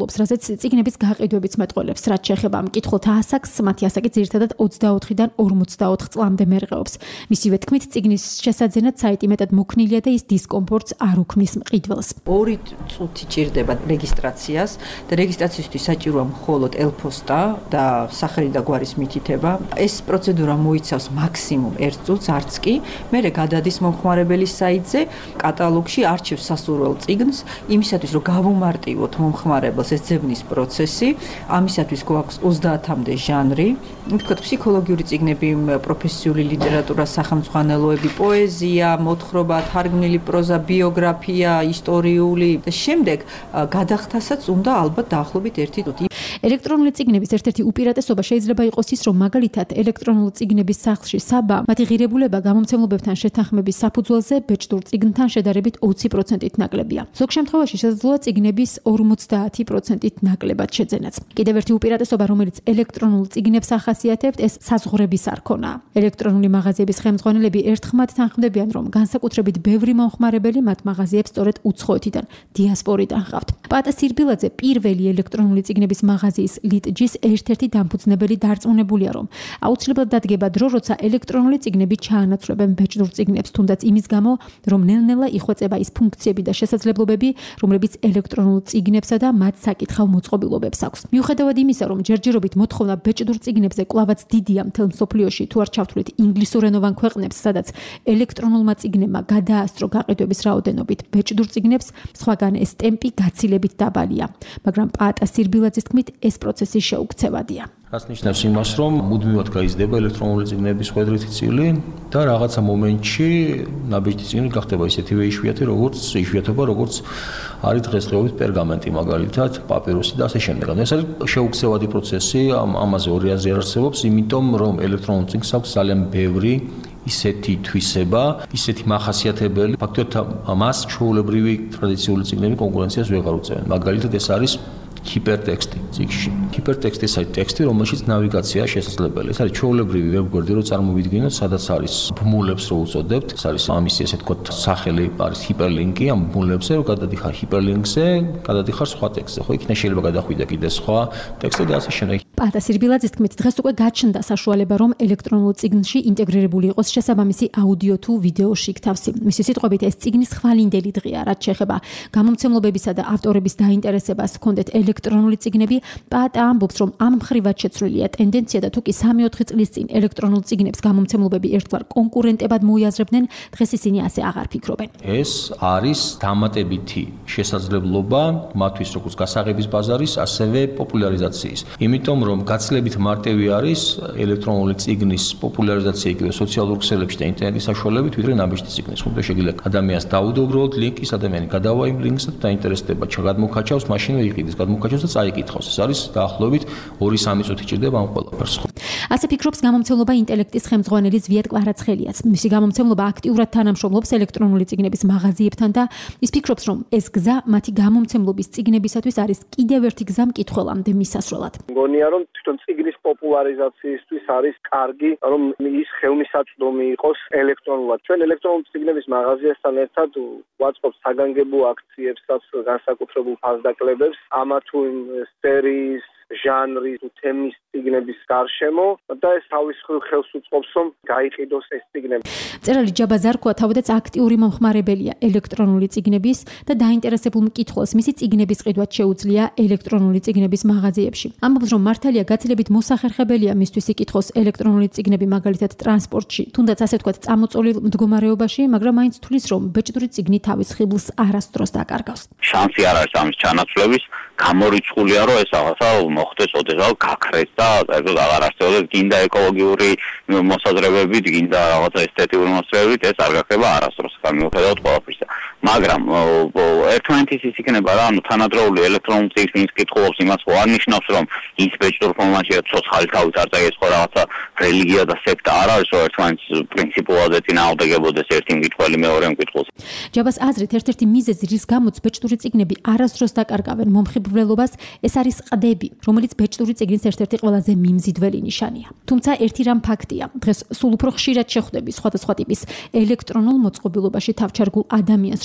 განსახილულობს, რასაც წიგნების გაყიდვებიც მეტყველებს. რაც შეეხება ამ კითხულთა ასაკს, მათი ასაკი ძირითადად ოცდაოთხიდან ორმოცდაოთხ წლამდე მერყეობს. მისივე თქმით, წიგნის შესაძენად საიტი მეტად მოქნილია და ის დისკომფორტს არ უქმნის მყიდველს. ორი წუთი ჭირდება რეგისტრაციას და რეგისტრაციისთვის საჭიროა მხოლოდ ელფოსტა და სახელი და გვარის მითითება. ეს პროცედურა მოიცავს მაქსიმუმ ერთ წუთს, არც კი. მერე გადადის მომხმარებელის საიტზე, კატალოგში არჩევს სასურველ წიგნს, იმისათვის რომ გავუმარტივოთ მომხმარებელს ეს ძებნის პროცესი, ამისათვის გვაქვს ოცდაათამდე ჟანრი, ვთქვათ ფსიქოლოგიური წიგნები, პროფესიული ლიტერატურა, სახელმძღვანელოები, პოეზია, მოთხრობა, თარგმნილი პროზა, ბიოგრაფია, ისტორიული და შემდეგ გადახდასაც უნდა ალბათ დაახლოებით ერთი წუთი. ელექტრონული წიგნების ერთ-ერთი უპირატესობა შეიძლება იყოს ის, რომ მაგალითად ელექტრონული წიგნების სახლში საბა მათი ღირებულება გამომცემლებებთან შეთანხმების საფუძველზე ბეჭდურ წიგნთან შედარებით ოცი პროცენტით ნაკლებია. ზოგ შემთხვევაში შესაძლოა წიგნების ორმოცდაათი პროცენტით ნაკლებად შეძენაც. კიდევ ერთი უპირატესობა, რომელიც ელექტრონულ წიგნებს ახასიათებთ, ეს საზღვრების არქონაა. ელექტრონული მაღაზიების ხელმძღვანელები ერთხმად თანხმდებიან, რომ განსაკუთრებით ბევრი მომხმარებელი მათ მაღაზიებს სწორედ უცხოეთიდან, დიასპორიდან ჰყავთ. პატა სირბილაძე პირველი ელექტრონული წიგნების მაღაზიის ლიტჯის ერთ-ერთი დამფუძნებელი დარწმუნებულია, რომ აუცილებლად დადგება დრო, როცა ელექტრონული წიგნები ჩაანაცვლებენ ბეჭდურ წიგნებს, თუნდაც იმის გამო, რომ ნელ-ნელა იხვეწება ის ფუნქციები და შესაძლებლობები, რომლებიც ელექტრონულ წიგნებსა და მათ საკითხავ მოწყობილობებს აქვს. მიუხედავად იმისა, რომ ჯერჯერობით მოთხოვნა ბეჭდურ წიგნებზე კვლავაც დიდია მთელ მსოფლიოში, თუ არ ჩავთვლით ინგლისურენოვან ქვეყნებს, სადაც ელექტრონულმა წიგნებმა გადაასწრო გაყიდვების რაოდენობით ბეჭდურ წიგნებს, სხვაგან ეს ტემპი გაცილებით დაბალია, მაგრამ პაატა სირბილაძის თქმით, ეს პროცესი შეუქცევადია. რაც ნიშნავს იმას, რომ მუდმივად გაიზრდება ელექტრონული წიგნების ხვედრითი წილი და რაღაცა მომენტში ნაბეჭდი წიგნი გახდება ისეთივე იშვიათი, როგორც იშვიათობა, როგორც არის დღესდღეობით პერგამენტი, მაგალითად, პაპირუსი და ასე შემდეგ. ეს არის შეუქცევადი პროცესი, ამაზე ორი აზრი არ არსებობს, იმიტომ რომ ელექტრონულ წიგნს აქვს ძალიან ბევრი ისეთი თვისება, ისეთი მახასიათებელი, ფაქტობრივად მას ჩვეულებრივი ტრადიციული წიგნები კონკურენციას ვეღარ უწევენ. მაგალითად, ეს არის ჰიპერტექსტი წიგნში. ჰიპერტექსტი ეს არის ტექსტი, რომელშიც ნავიგაცია შესაძლებელი. ეს არის ჩვეულებრივი ვებგვერდი, რო წარმოვიდგინოთ, სადაც არის ბმულებს რო უწოდებთ. ეს არის ამისი ესე თქვათ სახელი, არის ჰიპერლინკი ამ ბმულებზე, რო გადადიხარ ჰიპერლინკზე, გადადიხარ სხვა ტექსტზე. ხო, იქნება შეიძლება გადახვიდე კიდე სხვა ტექსტზე და ასე შემდეგ. პაატა სირბილაძის თქმით, დღეს უკვე გაჩნდა საშუალება, რომ ელექტრონულ წიგნში ინტეგრირებული იყოს შესაბამისი აუდიო თუ ვიდეო შიგთავსი. მისი სიტყვებით, ეს წიგნის ხვალინდელი დღეა, რაც შეეხება გამომცემლობებისა და ავტორების დაინტერესებას ჰქონდეთ ელექტრონული წიგნები. პაატა ამბობს, რომ ამ მხრივად შეცვლილია ტენდენცია და თუკი სამი-ოთხი წლის წინ ელექტრონულ წიგნებს გამომცემლობები ერთგვარ კონკურენტებად მოიაზრებდნენ, დღეს ისინი ასე აღარ ფიქრობენ. ეს არის დამატებითი შესაძლებლობა მათთვის, როგორც გასაღების ბაზარის, ასევე პოპულარიზაციის. იმიტომ რომ გაცილებით მარტივი არის ელექტრონული წიგნის პოპულარიზაცია იგივე სოციალურ ქსელებში და ინტერნეტის საშუალებით, ვიდრე ნაბეჭდი წიგნის. ხომ შეიძლება ადამიანს დაუდობროთ ლინკის, ადამიანი გადავა იმ ლინკს და დაინტერესდება, ჩაგადმოქაჩავს, მაშინვე იყიდეს, გადმოქაჩავს და წაიკითხავს. ეს არის დაახლოებით ორი-სამი წუთი ჭირდება ამ ყველაფერს. ასე ფიქრობს გამომცემლობა ინტელექტის ხელმძღვანელი ზვიად კვარაცხელიაც. მისი გამომცემლობა აქტიურად თანამშრომლობს ელექტრონული წიგნების მაღაზიებთან და ის ფიქრობს, რომ ეს გზა მათი გამომცემლობის წიგნებისათვის არის კიდევ ერთი გზა მკითხველამდე მისასვლელად. მგონია რომ თვითონ წიგნის პოპულარიზაციისთვის არის კარგი, რომ ის ხელმისაწვდომი იყოს ელექტრონულად. ჩვენ ელექტრონული წიგნების მაღაზიასთან ერთად ვაწყობთ საგანგებო აქციებსაც, განსაკუთრებულ ფასდაკლებებს, ამა თუ იმ სერიის ჟანრის თუ თემის წიგნების გარშემო და ეს თავის ხელს უწყობს, რომ გაიყიდოს ეს წიგნები. მწერალი ჯაბა ზარქოა თავადაც აქტიური მომხმარებელია ელექტრონული წიგნების და დაინტერესებულ მკითხველს მისი წიგნების ყიდვა შეუძლია ელექტრონული წიგნების მაღაზიებში. ამბობს, რომ მართალია გაცილებით მოსახერხებელია მისთვის იკითხოს ელექტრონული წიგნები მაგალითად ტრანსპორტში, თუნდაც ასე ვთქვათ, წამოწოლილ მდგომარეობაში, მაგრამ მაინც თulis, რომ ბეჭდური წიგნი თავის ხიბლს არასდროს დაკარგავს. შანსი არ არის ამის ჩანაცვლების, გამორიცხულია, რომ ეს რაღაცა მოხდეს ოდესღაც გაქრეს და საერთოდ აღარ არსებობს გინდა ეკოლოგიური მოსაზრებებით, გინდა რაღაცა ესთეტიკური მოსაზრებებით, ეს არ გაქრება არასდროს, გამიუხედავად ყველაფრისა. მაგრამ ერთმანეთის ის იქნება რა, ანუ თანადროული ელექტრონული წიგნის კითხულობს იმას, ხო არ ნიშნავს, რომ ის ბეჭდურ ფორმატია ცოცხალი თავით არ წაიღეს ხო რაღაცა რელიგია და სექტა არ არის, რომ ერთმანეთის პრინციპულად ეწინააღმდეგებოდეს ერთი მკითხველი მეორე მკითხველს. ჯაბას აზრით, ერთ-ერთი მიზეზი, რის გამოც ბეჭდური წიგნები არასდროს დაკარგავენ მომხიბვლელობას, ეს არის ყდები, რომელიც ბეჭდური წიგნის ერთ-ერთი ყველაზე მიმზიდველი ნიშანია. თუმცა ერთი რამ ფაქტია, დღეს სულ უფრო ხშირად შეხვდები სხვადასხვა ტიპის ელექტრონულ მოწყობილობაში თავჩარგულ ადამიანს,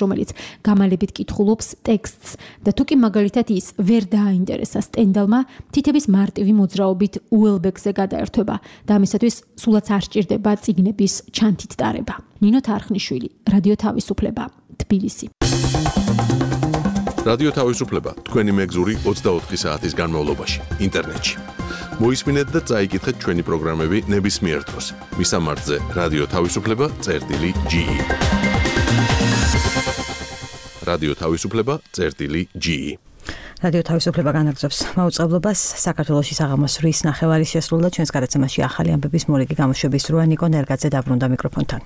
რომელიც გამალებით კითხულობს ტექსტს და თუ კი მაგალითად ის ვერ დააინტერესა სტენდალმა, თითების მარტივი მოძრაობით უელბეკზე გადაერთვება და ამისათვის სულაც არ სჭირდება წიგნების ჩანთით ტარება. ნინო თარხნიშვილი, რადიო თავისუფლება, თბილისი. რადიო თავისუფლება თქვენი მეგზური ოცდაოთხი საათის განმავლობაში ინტერნეტში. მოისმინეთ და წაიკითხეთ ჩვენი პროგრამები ნებისმიერ დროს. მისამართზე რადიო თავისუფლება წერტილი ჯი ი. რადიო თავისუფლება წერტილი ჯი ი. რადიო თავისუფლება განაგრძობს მაუწყებლობას საქართველოში საღამოს რის ნახევარი შესრულდა ჩვენს გადაცემაში ახალი ამბების მორიგი გამოშვების დროა ნიკო ნერგაძე დაბრუნდა მიკროფონთან.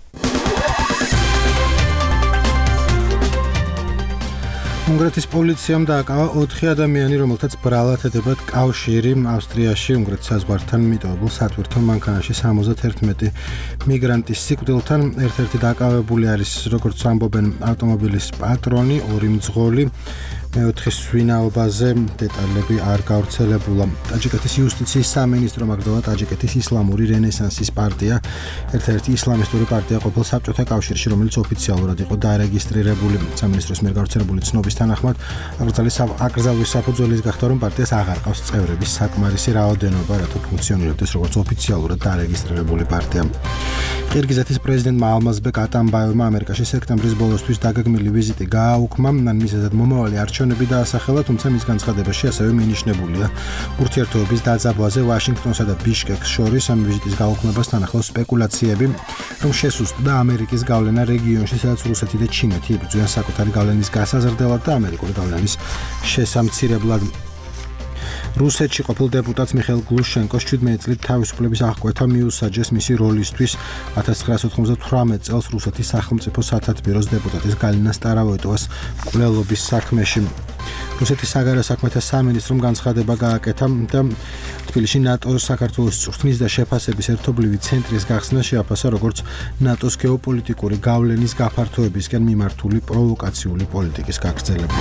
უნგრეთის პოლიციამ დააკავა ოთხი ადამიანი, რომელთაც ბრალად ედებათ კავშირი ავსტრიაში უნგრეთის საზღვართან მიტოვებულ სატვირთო მანქანაში სამოცდაერთმეტი მიგრანტის სიკვდილთან. ერთ-ერთი დაკავებული არის, როგორც ამბობენ, ავტომობილის პატრონი, ორი მძღოლი. მეოთხის ვინაობაზე დეტალები არ გავრცელებულა. ტაჯიკეთის იუსტიციის სამინისტრო მაგდავა ტაჯიკეთის ისლამური რენესანსის პარტია, ერთ-ერთი ისლამისტური პარტია ყოფილ საბჭოთა კავშირში, რომელიც ოფიციალურად იყო დარეგისტრირებული. სამინისტროს მიერ გავრცელებული ცნობის თანახმად, აკრძალვის საფუძველის გახდა, რომ პარტიას აღარ ყავს წევრების საკმარისი რაოდენობა, რათა ფუნქციონირებდეს როგორც ოფიციალურად დარეგისტრირებული პარტია. ყირგიზეთის პრეზიდენტმა ალმაზბეკ ატამბაევმა ამერიკაში სექტემბრის ბოლოსთვის დაგეგმილი ვიზიტი გააუქმა, მან მიზეზად მომავალი არჩევნები დაასახელა, თუმცა მის განცხადებაში ასევე მინიშნებულია ურთიერთობების დაძაბვაზე ვაშინგტონსა და ბიშკეკს შორის. ამ ვიზიტის გაუქმებას თან ახლავს სპეკულაციები, რომ შესუსტდა ამერიკის გავლენა რეგიონში, სადაც რუსეთი და ჩინეთი იბრძვიან საკუთარი გავლენის გასაზრდელად და ამერიკული გავლენის შესამცირებლად. რუსეთში ყოფილ დეპუტატს მიხეილ გლუშენკოს შვიდმეტი წლით თავისუფლების აღკვეთა მიუსაჯეს მისი როლისთვის ათას ცხრაასი ოთხმოცდათვრამეტ წელს რუსეთის სახელმწიფო სათათბიროს დეპუტატის გალინა სტარავოიტოვას მკვლელობის საქმეში. რუსეთის საგარეო საქმეთა სამინისტრომ განცხადება გააკეთა და თბილისში ნატოს საქართველოს წვრთნის და შეფასების ერთობლივი ცენტრის გახსნა შეაფასა როგორც ნატოს გეოპოლიტიკური გავლენის გაფართოებისკენ მიმართული პროვოკაციული პოლიტიკის გაგრძელება.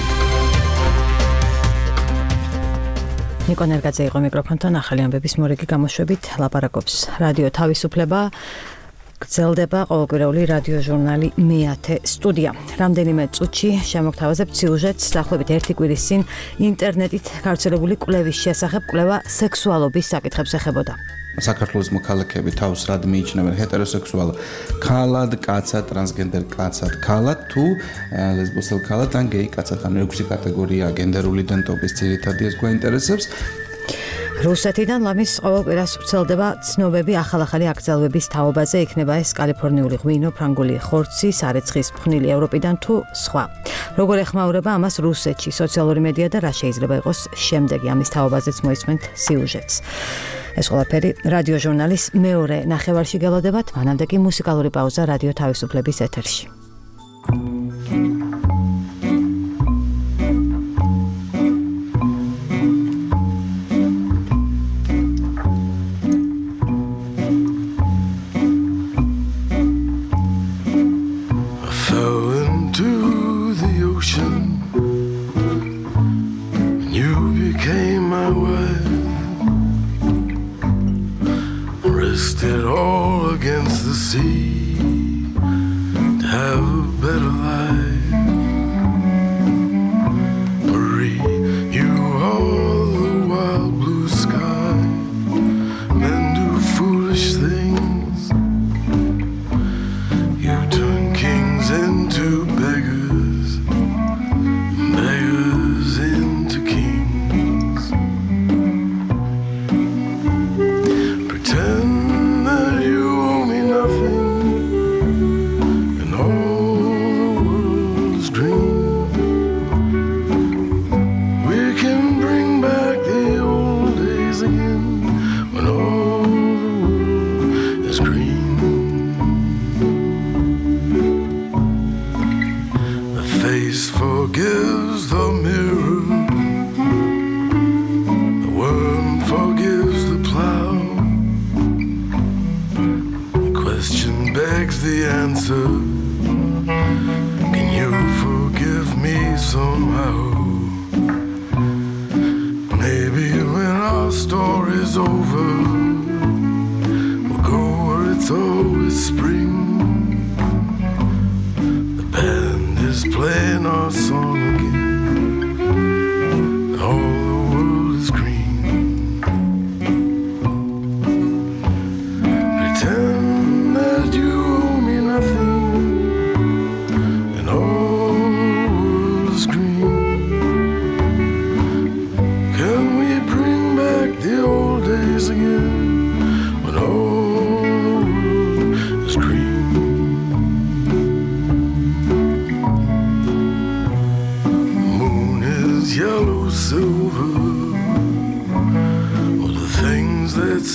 ნიკო ნერგაძე იყო მიკროფონთან ახალი ამბების მორიგი გამოშვებით ლაპარაკობს რადიო თავისუფლება. გრძელდება ყოველკვირეული რადიო ჟურნალი მეათე სტუდია. რამდენიმე წუთში შემოგთავაზებთ სიუჟეტს დაახლოებით ერთი კვირის წინ ინტერნეტით გავრცელებული კვლევის შესახებ. კვლევა სექსუალობის საკითხებს ეხებოდა. საქართველოს მოქალაქეები თავს რად მიიჩნევენ ჰეტეროსექსუალ ქალად, კაცად, ტრანსგენდერ კაცად, ქალად თუ ლესბოსელ ქალად ან გეი კაცად. ანუ ექვსი კატეგორია გენდერული იდენტობის ძირითადი ეს გვაინტერესებს. რუსეთიდან ლამის ყოველკვირას ვრცელდება ცნობები ახალ-ახალი აკრძალვების თაობაზე, იქნება ეს კალიფორნიული ღვინო, ფრანგული ხორცი, სარეცხის ფხვნილი ევროპიდან თუ სხვა. როგორ ეხმაურება ამას რუსეთში სოციალური მედია და რა შეიძლება იყოს შემდეგი ამის თაობაზეც მოისმენთ სიუჟეტს. ეს ყველაფერი რადიო ჟურნალის მეორე ნახევარში გელოდებათ, მანამდე კი მუსიკალური პაუზა რადიო თავისუფლების ეთერში. It all against the sea to have a better life. Marie, you are the wild blue sky. Men do foolish things. You turn kings into beggars, beggars into kings. Pretend forgives the mirror, the worm forgives the plow. The question begs the answer, can you forgive me somehow? Maybe when our story's over, we'll go where it's always spring. The band is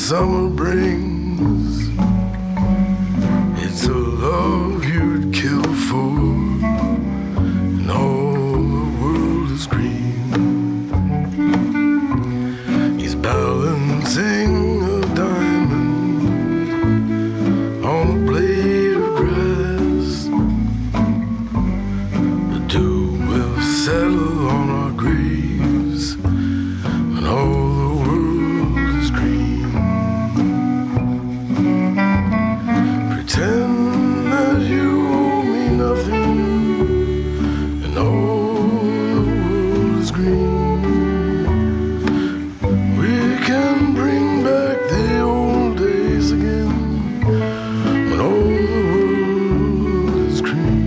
summer brings. It's a love you'd kill for, and all the world is green. He's balancing a diamond on a blade of grass. The dew will settle on our graves, and all the world is green. Pretend that you owe me nothing, and all the world is green. We can bring back the old days again, when all the world is green.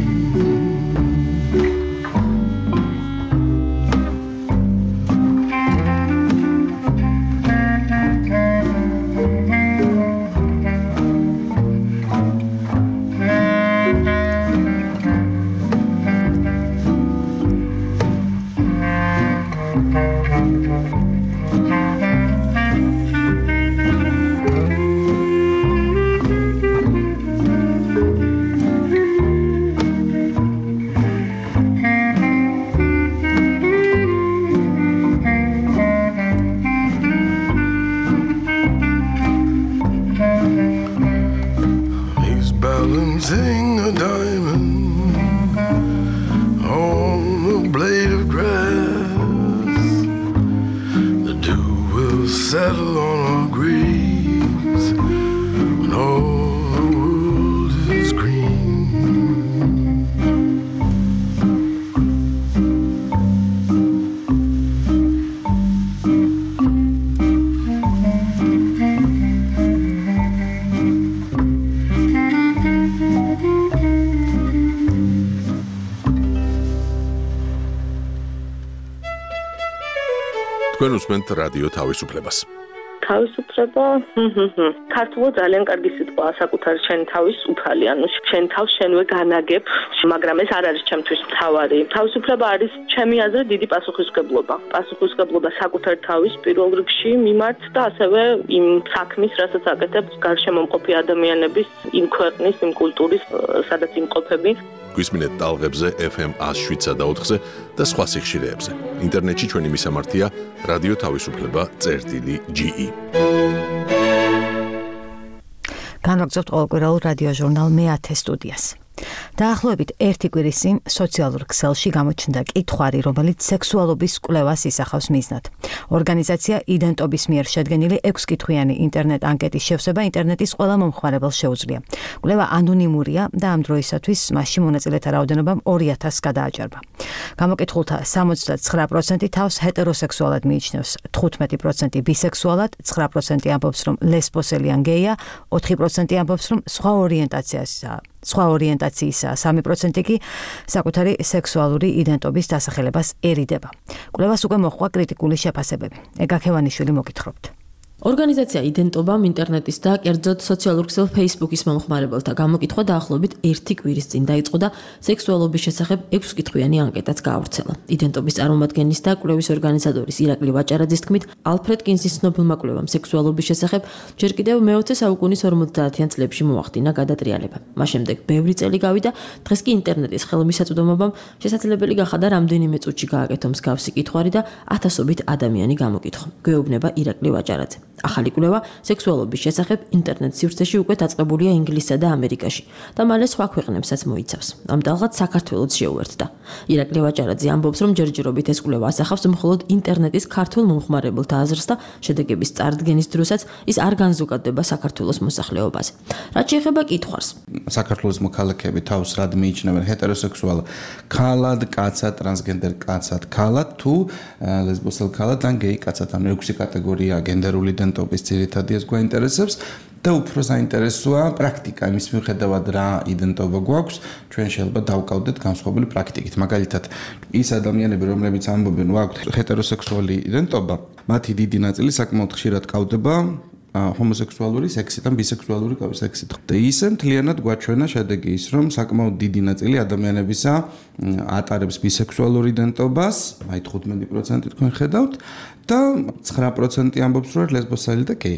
He's balancing a diamond on a blade of grass. The dew will settle on our graves when all the world is green. თქვენ უსმენთ რადიო თავისუფლებას. თავისუფლება, ქართულად ძალიან კარგი სიტყვაა საკუთარი შენი თავის უფალი, ანუ შენ თავს შენვე განაგებ, მაგრამ ეს არ არის ჩემთვის მთავარი. თავისუფლება არის ჩემი აზრით დიდი პასუხისმგებლობა. პასუხისმგებლობა საკუთარი თავის პირველ რიგში მიმართ და ასევე იმ საქმის, რასაც აკეთებს გარშემო მყოფი ადამიანების, იმ ქვეყნის, იმ კულტურის, სადაც იმყოფები. გვისმინეთ ტალღებზე ეფ ემ one oh seven და ოთხზე და სხვა სიხშირეებზე. ინტერნეტში ჩვენი მისამართია რადიო თავისუფლება წერტილი ჯი ი. განვაგრძობთ ყოველკვირეულ რადიო ჟურნალ მეათე სტუდიას. დაახლოებით ერთი კვირის წინ სოციალურ ქსელში გამოჩნდა კითხვარი, რომელიც სექსუალობის კვლევას ისახავს მიზნად. ორგანიზაცია იდენტობის მიერ შედგენილი ექვსკითხვიანი ინტერნეტ ანკეტის შევსება ინტერნეტის ყველა მომხმარებელს შეუძლია. კვლევა ანონიმურია და ამ დროისათვის მასში მონაწილეთა რაოდენობამ ორი ათასს გადააჭარბა. გამოკითხულთა სამოცდათსცხრა პროცენტი თავს ჰეტეროსექსუალად მიიჩნევს, თხუთმეტი პროცენტი ბისექსუალად, ცხრა პროცენტი ამბობს, რომ ლესბოსელი ან გეია, ოთხი პროცენტი ამბობს, რომ სხვა ორიენტაციასაა. სხვა ორიენტაციისა სამი პროცენტი კი საკუთარი სექსუალური იდენტობის დასახელებას ერიდება. კვლევას უკვე მოჰყვა კრიტიკული შეფასებები. ეგა ქევანიშვილი მოგითხრობთ. ორგანიზაცია იდენტობამ ინტერნეტის და კერძოდ სოციალურ ქსელ Facebook-ის მომხმარებელთა გამოკითხვა დაახლოებით ერთი კვირის წინ დაიწყო და სექსუალობის შესახებ ექვსკითხვიანი ანკეტაც გაავრცელა. იდენტობის წარმომადგენლის და კვლევის ორგანიზატორის ირაკლი ვაჭარაძის თქმით, ალფრედ კინზის ცნობილმა კვლევამ სექსუალობის შესახებ ჯერ კიდევ მეოცე საუკუნის ორმოცდაათიან წლებში მოახდინა გადატრიალება. მას შემდეგ ბევრი წელი გავიდა, დღეს კი ინტერნეტის ხელმისაწვდომობამ შესაძლებელი გახადა რამდენიმე წუთში გააკეთო მსგავსი კითხვარი და ათასობით ადამიანი გამოკითხო. გვეუბნება ირაკლი ვაჭარაძე. ახალი კვლევა სექსუალობის შესახებ ინტერნეტ სივრცეში უკვე დაწყებულია ინგლისსა და ამერიკაში და მალე სხვა ქვეყნებსაც მოიცავს. ამ ტალღაც საქართველოც შეუერთდა. ირაკლი ვაჭარაძე ამბობს, რომ ჯერჯერობით ეს კვლევა ასახავს მხოლოდ ინტერნეტის ქართულ მომხმარებელთა აზრს და შედეგების წარდგენის დროსაც ის არ განზოგადება საქართველოს მოსახლეობაზე. რაც შეეხება კითხვას. საქართველოს მოქალაქეები თავს რად მიიჩნევენ ჰეტეროსექსუალ ქალად, კაცად, ტრანსგენდერ კაცად, ქალად თუ ლესბოსელ ქალად ან გეი კაცად, ანუ ექვსი კატეგორია გენდერული იდენტობის ძირითადი ეს გვაინტერესებს და უფრო საინტერესოა პრაქტიკა, იმის მიუხედავად რა იდენტობა გვაქვს, ჩვენ შეიძლება დავკავდეთ განსხვავებული პრაქტიკით. მაგალითად, ის ადამიანები, რომლებიც ამბობენ, ვაქვთ ჰეტეროსექსუალი იდენტობა, მათი დიდი ნაწილი საკმაოდ ხშირად კავდება ჰომოსექსუალური სექსით ან ბისექსუალური სექსით. და ისე მთლიანად გვაჩვენა შედეგი ის, რომ საკმაოდ დიდი ნაწილი ადამიანებისა ატარებს ბისექსუალურ იდენტობას, აი თხუთმეტი პროცენტი თქვენ ხედავთ და ცხრა პროცენტი ამბობს, რომ ლესბოსელი და გეი.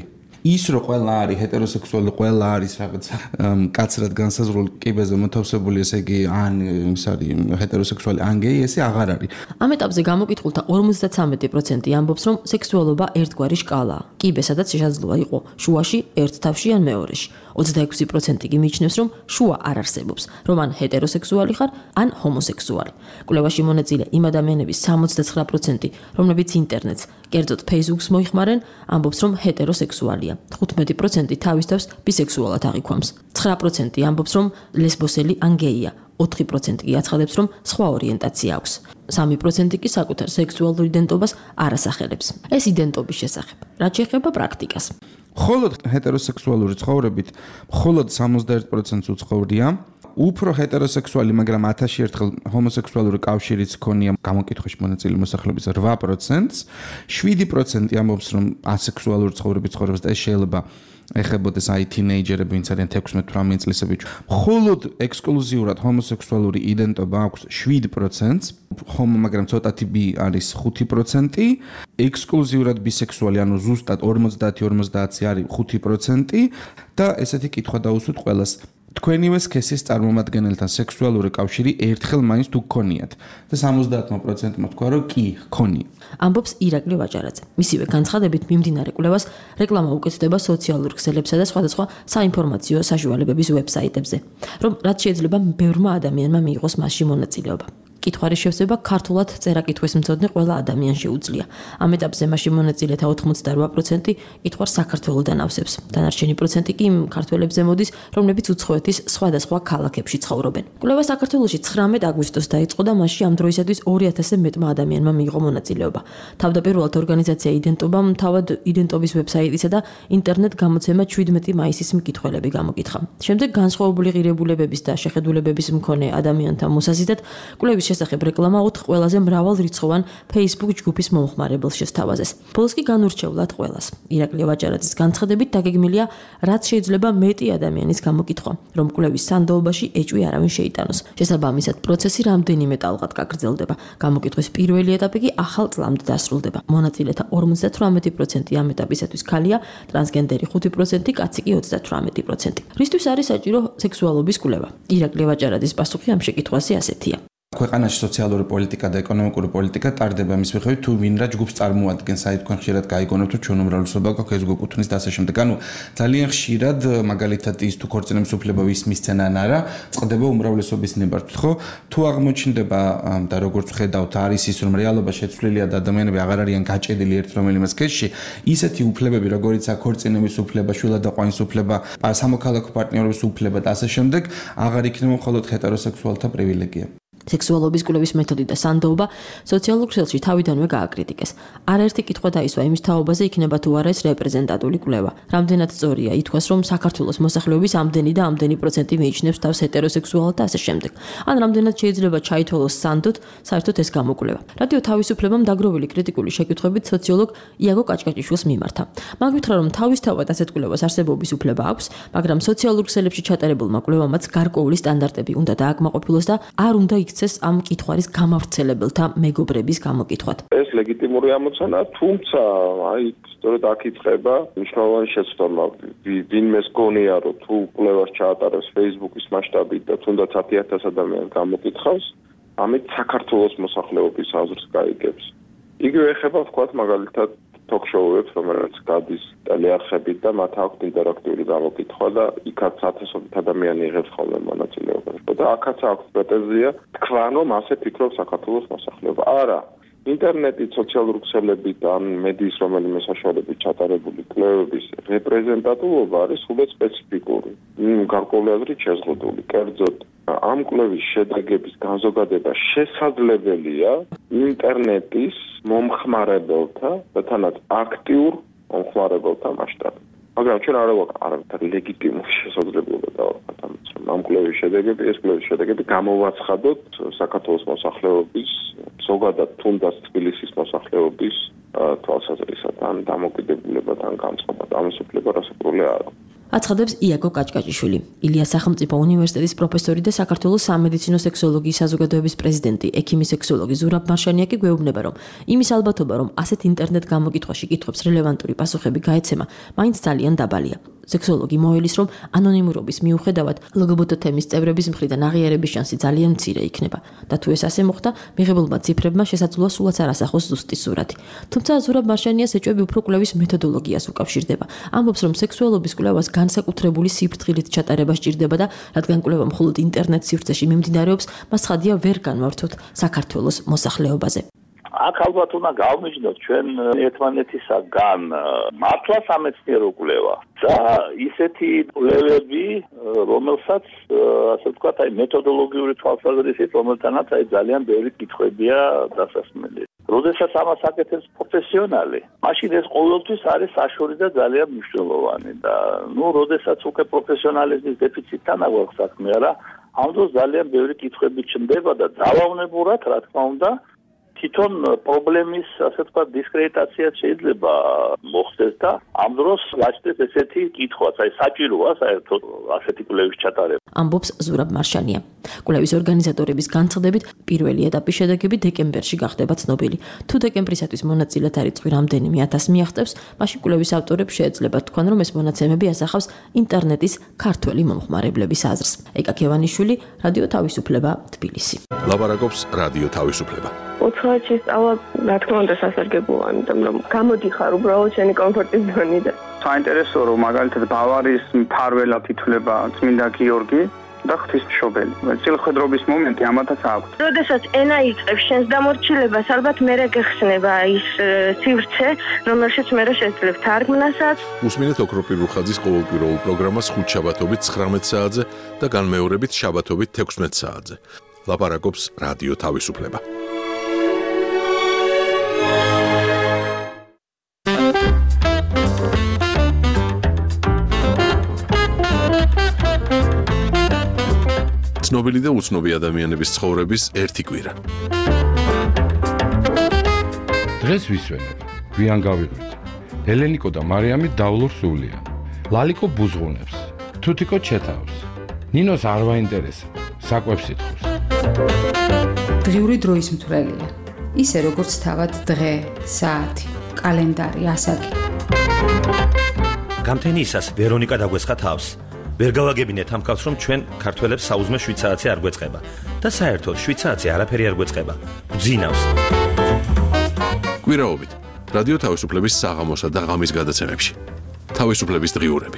ის რომ ყველა არის ჰეტეროსექსუალი, ყველა არის რაღაც კაცრად განსაზღვრული კიბეზე მოთავსებული, ესე იგი ან ის არის ჰეტეროსექსუალი, ან გეი, ესე აღარ არის. ამ ეტაპზე გამოკითხულთა ორმოცდათვრამეტი პროცენტი ამბობს, რომ სექსუალობა ერთგვარი შკალაა. კიბე, სადაც შესაძლოა იყო შუაში, ერთ თავში ან მეორეში. ოცდაექვსი პროცენტი კი მიიჩნევს, რომ შუა არ არსებობს, რომ ან ჰეტეროსექსუალი ხარ, ან ჰომოსექსუალი. კვლევაში მონაწილე იმ ადამიანების სამოცდათხრა პროცენტი, რომლებიც ინტერნეტს, კერძოდ Facebook-ს მოიხმარენ, ამბობს, რომ ჰეტეროსექსუალია. თხუთმეტი პროცენტი თავის თავს ბისექსუალად აღიქვამს. ცხრა პროცენტი ამბობს, რომ ლესბოსელი ან გეია. ოთხი პროცენტი კი აცხადებს, რომ სხვა ორიენტაცია აქვს. სამი პროცენტი კი საკუთარ სექსუალურ იდენტობას არ ასახელებს. ეს იდენტობის შესახებ. რაც შეეხება პრაქტიკას. მხოლოდ ჰეტეროსექსუალური ცხოვრებით მხოლოდ სამოცდაერთ პროცენტს უცხოვრია. უფრო ჰეტეროსექსუალი, მაგრამ ათასში ერთხელ ჰომოსექსუალური კავშირიც ქონია გამოკითხვაში მონაწილე მოსახლეობის რვა პროცენტს. შვიდი პროცენტი ამბობს, რომ ასექსუალური ცხოვრებით ცხოვრობს და ეს შეიძლება ეხებოდეს აი თინეიჯერები, ვინც არიან თექვსმეტ თვრამეტ წლისები. მხოლოდ ექსკლუზიურად ჰომოსექსუალური იდენტობა აქვს შვიდ პროცენტს, ჰომო, მაგრამ ცოტათი ბი არის ხუთი პროცენტი, ექსკლუზიურად ბისექსუალი, ანუ ზუსტად ორმოცდაათი ორმოცდაათი არის ხუთი პროცენტი და ესეთი კითხვა დაუსვით ყველას. თქვენივე სქესის წარმომადგენელთან სექსუალური კავშირი ერთხელ მაინც თუ გქონიათ და სამოცდაათმა პროცენტმა თქვა, რომ კი, გქონია. ამბობს ირაკლი ვაჭარაძე. მისივე განცხადებით მიმდინარე კვლევას რეკლამა უკეთდება სოციალურ ქსელებსა და სხვადასხვა საინფორმაციო საშუალებების ვებსაიტებზე, რომ რაც შეიძლება ბევრმა ადამიანმა მიიღოს მასში მონაწილეობა. კითხვარი შევსება ქართულად წერა-კითხვის მცოდნე ყველა ადამიანს შეუძლია. ამ ეტაპზე მასში მონაწილეთა ოცდარვა პროცენტი კითხვას საქართველოსთან ავსებს. დანარჩენი პროცენტი კი იმ ქართველებზე მოდის, რომლებიც უცხოეთის სხვადასხვა ქალაქებში ცხოვრობენ. კვლევა საქართველოში ცხრამეტ აგვისტოს დაიწყო და მასში ამ დროისათვის ორი ათასზე მეტმა ადამიანმა მიიღო მონაწილეობა. თავდაპირველად ორგანიზაცია იდენტობამ თავად იდენტობის ვებსაიტისა და ინტერნეტ გამოცემა შვიდმეტი მაისის მკითხველები გამოკითხა. შემდეგ განსხვავებული ღირებულებების და შეხედულებების მქონე ადამიანთა მოსაზიდად კვლევის შესახებ რეკლამა ოთხ ყველაზე მრავალრიცხოვან Facebook ჯგუფის მომხმარებელს შესთავაზეს. ბოლოს კი განურჩევლად ყველას. ირაკლი ვაჭარაძის განცხადებით დაგეგმილია, რაც შეიძლება მეტი ადამიანის გამოკითხვა, რომ კვლევის სანდოობაში ეჭვი არავინ შეიტანოს. შესაბამისად, პროცესი რამდენიმე ტალღად გაგრძელდება. გამოკითხვის პირველი ეტაპი კი ახალ წლამდე დასრულდება. მონაწილეთა ორმოცდათვრამეტი პროცენტი ამ ეტაპისათვის ქალია, ტრანსგენდერი ხუთი პროცენტი, კაცი კი ოცდათვრამეტი პროცენტი. რისთვის არის საჭირო სექსუალობის კვლევა? ირაკლი ვაჭარაძის პასუხი ამ შეკითხვაზე ასეთია. ქვეყანაში სოციალური პოლიტიკა და ეკონომიკური პოლიტიკა ტარდება მის მიხედვით, თუ ვინ რა ჯგუფს წარმოადგენს, აი თქვენ ხშირად გაიგონებთ, რომ ჩვენ უმრავლესობა გვაქვს ეს გეკუთვნის და ასე შემდეგ. ანუ ძალიან ხშირად მაგალითად ის თუ ქორწინების უფლება ვის მისცენ ან არა, წყდება უმრავლესობის ნებართვით, ხო? თუ აღმოჩნდება და როგორც ხედავთ, არის ის, რომ რეალობა შეცვლილია და ადამიანები აღარ არიან გაჭედილი ერთ რომელიმე სქესში, ისეთი უფლებები, როგორიც აქ ქორწინების უფლება, შვილადაყვანის უფლება, სამოქალაქო პარტნიორობის უფლება და ასე შემდეგ, აღარ იქნება მხოლოდ ჰეტეროსექსუალთა პრივილეგია. სექსუალობის კვლევის მეთოდი და სანდოობა სოციალურ ქსელში თავიდანვე გააკრიტიკეს. არაერთი კითხვა დაისვა იმის თაობაზე, იქნება თუ არა ეს რეპრეზენტატული კვლევა. რამდენად სწორია ითქვას, რომ საქართველოს მოსახლეობის ამდენი და ამდენი პროცენტი მიიჩნევს თავს ჰეტეროსექსუალად და ასე შემდეგ. ან რამდენად შეიძლება ჩაითვალოს სანდოდ საერთოდ ეს გამოკვლევა. რადიო თავისუფლებამ დაგროვილი კრიტიკული შეკითხვებით სოციოლოგ იაგო კაჭკაჭიშვილს მიმართა. მაგ ვითხრა, რომ თავისთავად ასეთ კვლევას არსებობის უფლება აქვს, მაგრამ სოციალურ ქსელებში ჩატარებულმა კვლევამაც გარკვეული სტანდარტები უნდა დააკმაყოფილოს და არ უნდა იქცეს ამ კითხვარის გამავრცელებელთა მეგობრების გამოკითხვად. ეს ლეგიტიმური ამოცანა, თუმცა აი სწორედ აქ იწყება მნიშვნელოვანი შეცდომა. ვინმეს გონია, რომ თუ კვლევას ჩაატარებს Facebook-ის მასშტაბით და თუნდაც ათი ათას ადამიანი გამოკითხავს, ამით საქართველოს მოსახლეობის აზრს გაიგებს. იგივე ეხება ვთქვათ მაგალითად ток-შოუებს, რომელიც გადის ტელეარხებით და მათ აქვთ ინტერაქტიული გამოკითხვა და იქაც ათასობით ადამიანი იღებს ხოლმე მონაწილეობას. და აქაც აქვს პრეტენზია, თქვან რომ ასე ფიქრობს საქართველოს მოსახლეობა. არა, ინტერნეტით, სოციალურ ქსელებით ან მედიის რომელიმე საშუალებით ჩატარებული კვლევების რეპრეზენტატულობა არის სულაც სპეციფიკური. გარკვეული აზრით შეზღუდული. კერძოდ, ამ კვლევის შედეგების განზოგადება შესაძლებელია ინტერნეტის მომხმარებელთა და თანაც აქტიურ მომხმარებელთა მასშტაბით. მაგრამ ჩვენ არ გვაქვს არავითარი ლეგიტიმური შესაძლებლობა დავარქვათ ამას, რომ ამ კვლევის შედეგები, ეს კვლევის შედეგები გამოვაცხადოთ საქართველოს მოსახლეობის, ზოგადად თუნდაც თბილისის მოსახლეობის თვალსაზრისით ან დამოკიდებულებად ან განწყობად. ამის უფლება რასაკვირველია არ აქვს. აცხადებს იაკო კაჭკაჭიშვილი. ილია სახელმწიფო უნივერსიტეტის პროფესორი და საქართველოს სამედიცინო სექსოლოგიის საზოგადოების პრეზიდენტი, ექიმი სექსოლოგი ზურაბ მარშანია კი გვეუბნება, რომ იმის ალბათობა, რომ ასეთ ინტერნეტ გამოკითხვაში კითხვებს რელევანტური პასუხები გაეცემა, მაინც ძალიან დაბალია. სექსოლოგი მოელის, რომ ანონიმურობის მიუხედავად ლგბტ თემის წევრების მხრიდან აღიარების შანსი ძალიან მცირე იქნება და თუ ეს ასე მოხდა, მიღებულმა ციფრებმა შესაძლოა სულაც არ ასახოს ზუსტი სურათი. თუმცა ზურაბ მარშანიას ეჭვები უფრო კვლევის მეთოდოლოგიას უკავშირდება. ამბობს, რომ სექსუალობის კვლევას განსაკუთრებული სიფრთხილით ჩატარება სჭირდება და რადგან კვლევა მხოლოდ ინტერნეტ სივრცეში მიმდინარეობს, მას ხადია ვერ განვართოთ საქართველოს მოსახლეობაზე. აქ ალბათ უნდა გავმიჯნოთ ჩვენ ერთმანეთისაგან მართლა სამეცნიერო კვლევა და ისეთი კვლევები, რომელსაც ასე ვთქვათ, აი მეთოდოლოგიური თვალსაზრისით, რომელთანაც აი ძალიან ბევრი კითხვებია დასასმელი. როდესაც ამას აკეთებს პროფესიონალი, მაშინ ეს ყოველთვის არის საშუალო და ძალიან მნიშვნელოვანი და ნუ როდესაც უკვე პროფესიონალიზმის დეფიციტთან აგვაქვს საქმე, არა, ამ დროს ძალიან ბევრი კითხვები ჩნდება და ძალაუნებურად, რა თქმა უნდა, თვითონ პრობლემის, ასე ვთქვათ, დისკრედიტაცია შეიძლება მოხდეს და ამ დროს გაჩნდეს ესეთი კითხვაც, აი საჭიროა საერთოდ ასეთი კვლევის ჩატარება. ამბობს ზურაბ მარშანია. კვლევის ორგანიზატორების განცხადებით, პირველი ეტაპის შედეგები დეკემბერში გახდება ცნობილი. თუ დეკემბრისათვის მონაწილეთა რიცხვი რამდენიმე ათასს მიაღწევს, მაშინ კვლევის ავტორებს შეიძლება თქვან, რომ ეს მონაცემები ასახავს ინტერნეტის ქართველი მომხმარებლების აზრს. ეკა ქევანიშვილი, რადიო თავისუფლება, თბილისი. ლაპარაკობს რადიო თავისუფლება. ოცდაათში სწავლა, რა თქმა უნდა, სასარგებლოა, იმიტომ რომ გამოდიხარ უბრალოდ შენი კომფორტის ზონიდან. საინტერესოა, რომ მაგალითად ბავარიის მფარველად ითვლება წმინდა გიორგი და ღვთისმშობელი. წილხვედრობის მომენტი ამათაც აქვს. როდესაც ენა იწყებს შენს დამორჩილებას, ალბათ მერე გეხსნება ის სივრცე, რომელშიც მერე შეძლებ თარგმნასაც. უსმინეთ ოქროპირ რუხაძის ყოველკვირეულ პროგრამას ხუთშაბათობით ცხრამეტ საათზე და განმეორებით შაბათობით თექვსმეტ საათზე. ლაპარაკობს რადიო თავისუფლება. ცნობილი და უცნობი ადამიანების ცხოვრების ერთი კვირა. დღეს ვისვენებ, გვიან გავიღვიძე. ელენიკო და მარიამი დავლურ სულიან. ლალიკო ბუზღუნებს, თუთიკო ჩეთავს. ნინოს არ ვაინტერესებს, საკვებს ითხოვს. დღიური დროის მთვრელია. ისე როგორც თავად დღე, საათი, კალენდარი, ასაკი. გამთენიისას ვერონიკა დაგვესხა თავს. ვერ გავაგებინეთ ამ ხალხს, რომ ჩვენ ქართველებს საუზმე შვიდ საათი არ გვეწყება და საერთოდ შვიდ საათი არაფერი არ გვეწყება. გძინავს. კვირაობით რადიო თავისუფლების საღამოსა და ღამის გადაცემებში. თავისუფლების დღიურები.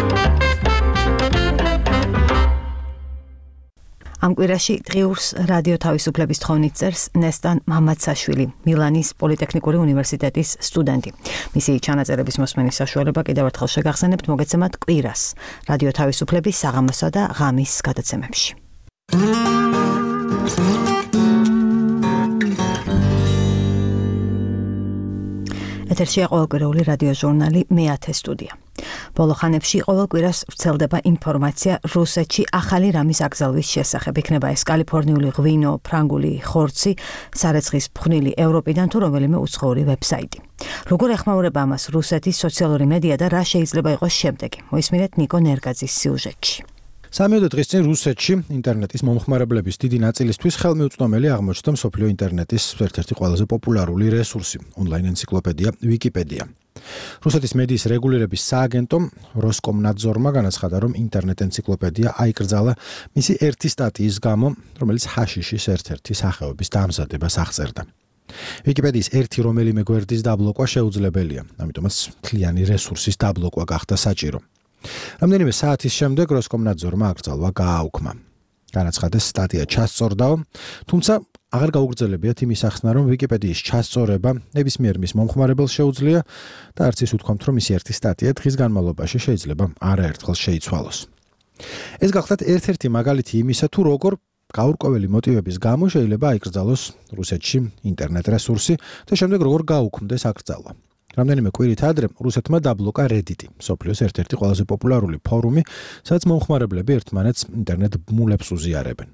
ამ კვირაში დღიურს რადიო თავისუფლების თხოვნით წერს ნესტან მამაცაშვილი, მილანის პოლიტექნიკური უნივერსიტეტის სტუდენტი. მისი ჩანაწერების მოსმენის საშუალება კიდევ ერთხელ შეგახსენებთ, მოგეცემათ კვირას რადიო თავისუფლების საღამოსა და ღამის გადაცემებში. ეთერშია ყოველკვირეული რადიო ჟურნალი მეათე სტუდია. ბოლო ხანებში ყოველ კვირას ვრცელდება ინფორმაცია რუსეთში ახალი რამის აკრძალვის შესახებ. იქნება ეს კალიფორნიული ღვინო, ფრანგული ხორცი, სარეცხის ფხვნილი ევროპიდან თუ რომელიმე უცხოური ვებსაიტი. როგორ ეხმაურება ამას რუსეთის სოციალური მედია და რა შეიძლება იყოს შემდეგი? მოისმინეთ ნიკო ნერგაძის სიუჟეტში. სამიოდე დღის წინ რუსეთში ინტერნეტის მომხმარებლების დიდი ნაწილისთვის ხელმიუწვდომელი აღმოჩნდა მსოფლიო ინტერნეტის ერთ-ერთი ყველაზე პოპულარული რესურსი, ონლაინ ენციკლოპედია ვიკიპედია. რუსეთის მედიის რეგულირების სააგენტომ როსკომნადზორმა განაცხადა, რომ ინტერნეტ ენციკლოპედია აიკრძალა მისი ერთი სტატიის გამო, რომელიც ჰაშიშის ერთ-ერთი სახეობის დამზადებას აღწერდა. ვიკიპედიის ერთი რომელიმე გვერდის დაბლოკვა შეუძლებელია, ამიტომაც მთლიანი რესურსის დაბლოკვა გახდა საჭირო. რამდენიმე საათის შემდეგ როსკომნადზორმა აკრძალვა გააუქმა. განაცხადეს, სტატია ჩასწორდაო, თუმცა აღარ გაუგრძელებიათ იმის ახსნა, რომ ვიკიპედიის ჩასწორება ნებისმიერ მის მომხმარებელს შეუძლია და არც ის უთქვამთ, რომ მისი ერთი სტატია დღის განმავლობაში შეიძლება არაერთხელ შეიცვალოს. ეს გახლდათ ერთ-ერთი მაგალითი იმისა, თუ როგორ გაურკვეველი მოტივების გამო შეიძლება აიკრძალოს რუსეთში ინტერნეტ რესურსი და შემდეგ როგორ გაუქმდეს აკრძალვა. რამდენიმე კვირით ადრე რუსეთმა დაბლოკა Reddit-ი, მსოფლიოს ერთ-ერთი ყველაზე პოპულარული ფორუმი, სადაც მომხმარებლები ერთმანეთს ინტერნეტ ბმულებს უზიარებენ.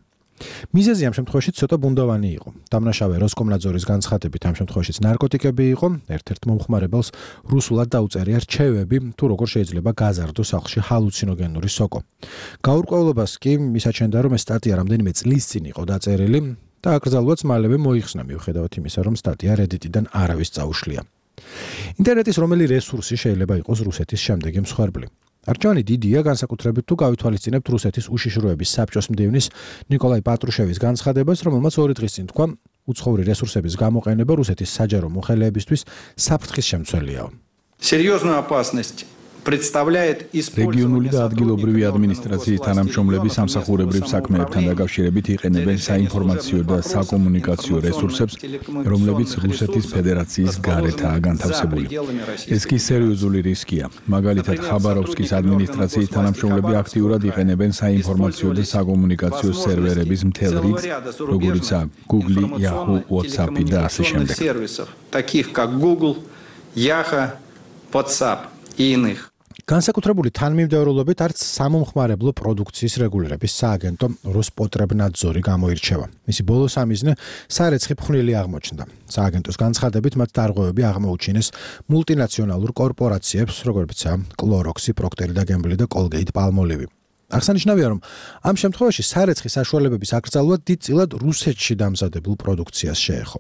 მიზეზი ამ შემთხვევაში ცოტა ბუნდოვანი იყო. დამნაშავე როსკომნაძორის განცხადებით ამ შემთხვევაშიც ნარკოტიკები იყო, ერთ-ერთ მომხმარებელს რუსულად დაუწერია რჩევები, თუ როგორ შეიძლება გაზარდოს სახლში ჰალუცინოგენური სოკო. გაურკვევლობას კი მისაჩენდა, რომ ეს სტატია რამდენიმე წლის წინ იყო დაწერილი და აკრძალვაც მალევე მოიხსნა მიუხედავად იმისა, რომ სტატია Reddit-დან არავის წაუშლია. ინტერნეტის რომელი რესურსი შეიძლება იყოს რუსეთის შემდეგი მსხვერპლი? არჩევანი დიდია, განსაკუთრებით თუ გავითვალისწინებთ რუსეთის უშიშროების საბჭოს მდივნის ნიკოლაი პატრუშევის განცხადებას, რომელმაც ორი დღის წინ თქვა, უცხოური რესურსების გამოყენება რუსეთის საჯარო მოხელეებისთვის საფრთხის შემცველიაო. Серьезную опасность представляет რეგიონული და ადგილობრივი ადმინისტრაციის თანამშრომლები სამსახურებრივ საქმეებთან დაკავშირებით იყენებენ საინფორმაციო და საკომუნიკაციო რესურსებს, რომლებიც რუსეთის ფედერაციის გარეთაა განთავსებული. ეს კი სერიოზული რისკია. მაგალითად, ხაბაროვსკის ადმინისტრაციის თანამშრომლები აქტიურად იყენებენ საინფორმაციო და საკომუნიკაციო სერვერების მთელ რიგს, როგორიცაა Google, Yahoo, WhatsApp და ასე შემდეგ. таких как Google, Yahoo, WhatsApp и иных. განსაკუთრებული თანმიმდევრულობით არც სამომხმარებლო პროდუქციის რეგულირების სააგენტო როსპოტრებნადზორი გამოირჩევა. მისი ბოლო სამიზნე სარეცხი ფხვნილი აღმოჩნდა. სააგენტოს განცხადებით მათ დარღვევები აღმოუჩინეს მულტინაციონალურ კორპორაციებს, როგორებიცაა Clorox, Procter and Gamble და Colgate Palmolive. აღსანიშნავია, რომ ამ შემთხვევაში სარეცხი საშუალებების აკრძალვა დიდწილად რუსეთში დამზადებულ პროდუქციას შეეხო.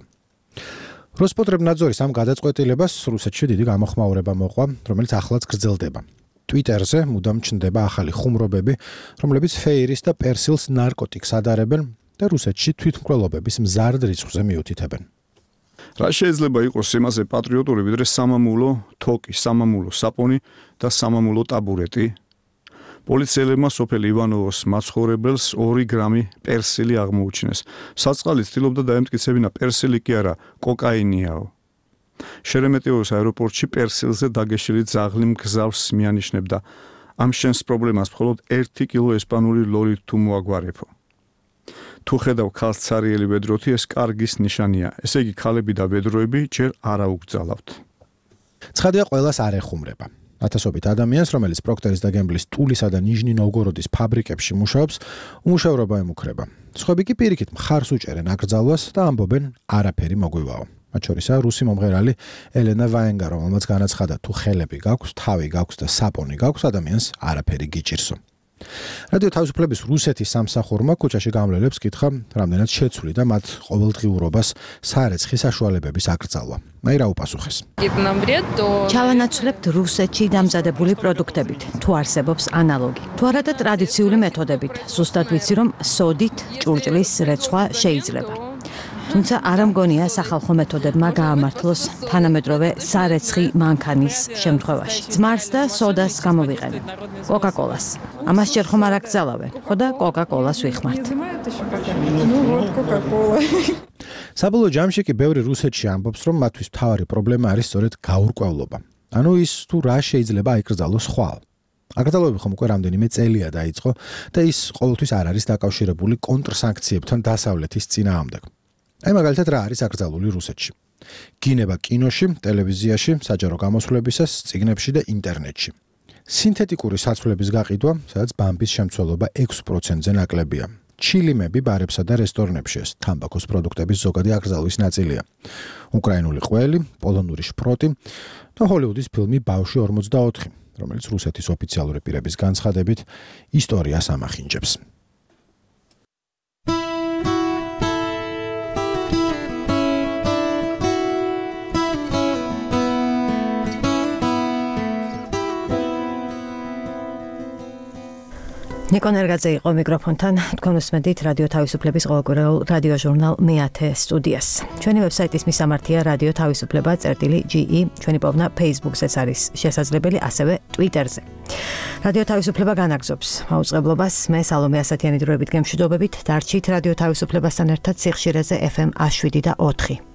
როსპოტრებნადზორის ამ გადაწყვეტილებას რუსეთში დიდი გამოხმაურება მოყვა, რომელიც ახლაც გრძელდება. Twitter-ზე მუდამ ჩნდება ახალი ხუმრობები, რომლებიც ფეირის და პერსილს ნარკოტიკს ადარებენ და რუსეთში თვითმკვლელობების მზარდ რიცხვზე მიუთითებენ. რა შეიძლება იყოს იმაზე პატრიოტული, ვიდრე სამამულო თოკი, სამამულო საპონი და სამამულო ტაბურეტი? პოლიციელებმა სოფელ ივანოვოს მაცხოვრებელს ორი გრამი პერსილი აღმოუჩინეს. საწყალი ცდილობდა დაემტკიცებინა პერსილი კი არა, კოკაინიაო. შერემეტიოვის აეროპორტში პერსილზე დაგეშილი ძაღლი მგზავს მიანიშნებდა. ამ შენს პრობლემას მხოლოდ ერთი კილო ესპანური ლოლით თუ მოაგვარებო. თუ ხედავ ქალს ცარიელი ვედროთი, ეს კარგის ნიშანია. ესე იგი ქალები და ვედროები ჯერ არა უგძალავთ. ცხადია, ყველას არ ეხუმრება. ათასობით ადამიანს, რომელიც Procter and Gamble-ის ტულისა და ნიჟნი-ნოვგოროდის ფაბრიკებში მუშაობს, უმუშევრობა ემუქრება. სხვები კი პირიქით მხარს უჭერენ აკრძალვას და ამბობენ, არაფერი მოგვივაო. მათ შორისაა რუსი მომღერალი ელენა ვაენგა, რომელმაც განაცხადა, თუ ხელები გაქვს, თავი გაქვს და საპონი გაქვს, ადამიანს არაფერი გიჭირსო. რადიო თავისუფლების რუსეთის სამსახურმა ქუჩაში გამლელებს კითხა, რამდენად შეცვლი და მათ ყოველდღიურობას სარეცხი საშუალებების აკრძალვა. აი რა უპასუხეს. ჩავანაცვლებთ რუსეთში დამზადებული პროდუქტებით, თუ არსებობს ანალოგი. თუ არა და ტრადიციული მეთოდებით, ზუსტად ვიცი, რომ სოდით ჭურჭლის რეცხვა შეიძლება. თუმცა არ ამგონია სახალხო მეთოდებმა გაამართლოს თანამედროვე სარეცხი მანქანის შემთხვევაში. ძმარს და სოდას გამოვიყენებ. კოკა-კოლას. ამას ჯერ ხომ არ აკრძალავენ, ხო და კოკა-კოლას ვიხმართ. საბოლოო ჯამში კი ბევრი რუსეთში ამბობს, რომ მათთვის მთავარი პრობლემა არის სწორედ გაურკვევლობა. ანუ ის თუ რა შეიძლება აიკრძალოს ხვალ. აკრძალვები ხომ უკვე რამდენიმე წელია დაიწყო და ის ყოველთვის არ არის დაკავშირებული კონტრსანქციებთან დასავლეთის წინააღმდეგ. აი მაგალითად რა არის აკრძალული რუსეთში. გინება კინოში, ტელევიზიაში, საჯარო გამოსვლებისას, წიგნებში და ინტერნეტში. სინთეტიკური საცვლების გაყიდვა, სადაც ბამბის შემცველობა ექვს პროცენტზე ნაკლებია. ჩილიმები ბარებსა და რესტორნებში ეს თამბაქოს პროდუქტების ზოგადი აკრძალვის ნაწილია. უკრაინული ყველი, პოლონური შპროტი და ჰოლივუდის ფილმი ბავშვი ორმოცდაოთხი, რომელიც რუსეთის ოფიციალური პირების განცხადებით ისტორიას ამახინჯებს. ნიკონ ერგაძე იყო მიკროფონთან, თქვენ უსმენთ რადიო თავისუფლების ყოველკვირეულ რადიო ჟურნალ მეათე სტუდიას. ჩვენი ვებსაიტის მისამართია რადიო თავისუფლება წერტილი ჯი ი, ჩვენი პოვნა Facebook-ზეც არის შესაძლებელი, ასევე Twitter-ზე. რადიო თავისუფლება განაგზობს მაუწყებლობას, მე სალომე ასათიანი დროებით გემშვიდობებით, დარჩით რადიო თავისუფლებასთან ერთად სიხშირეზე ეფ ემ ათი შვიდი და ოთხი.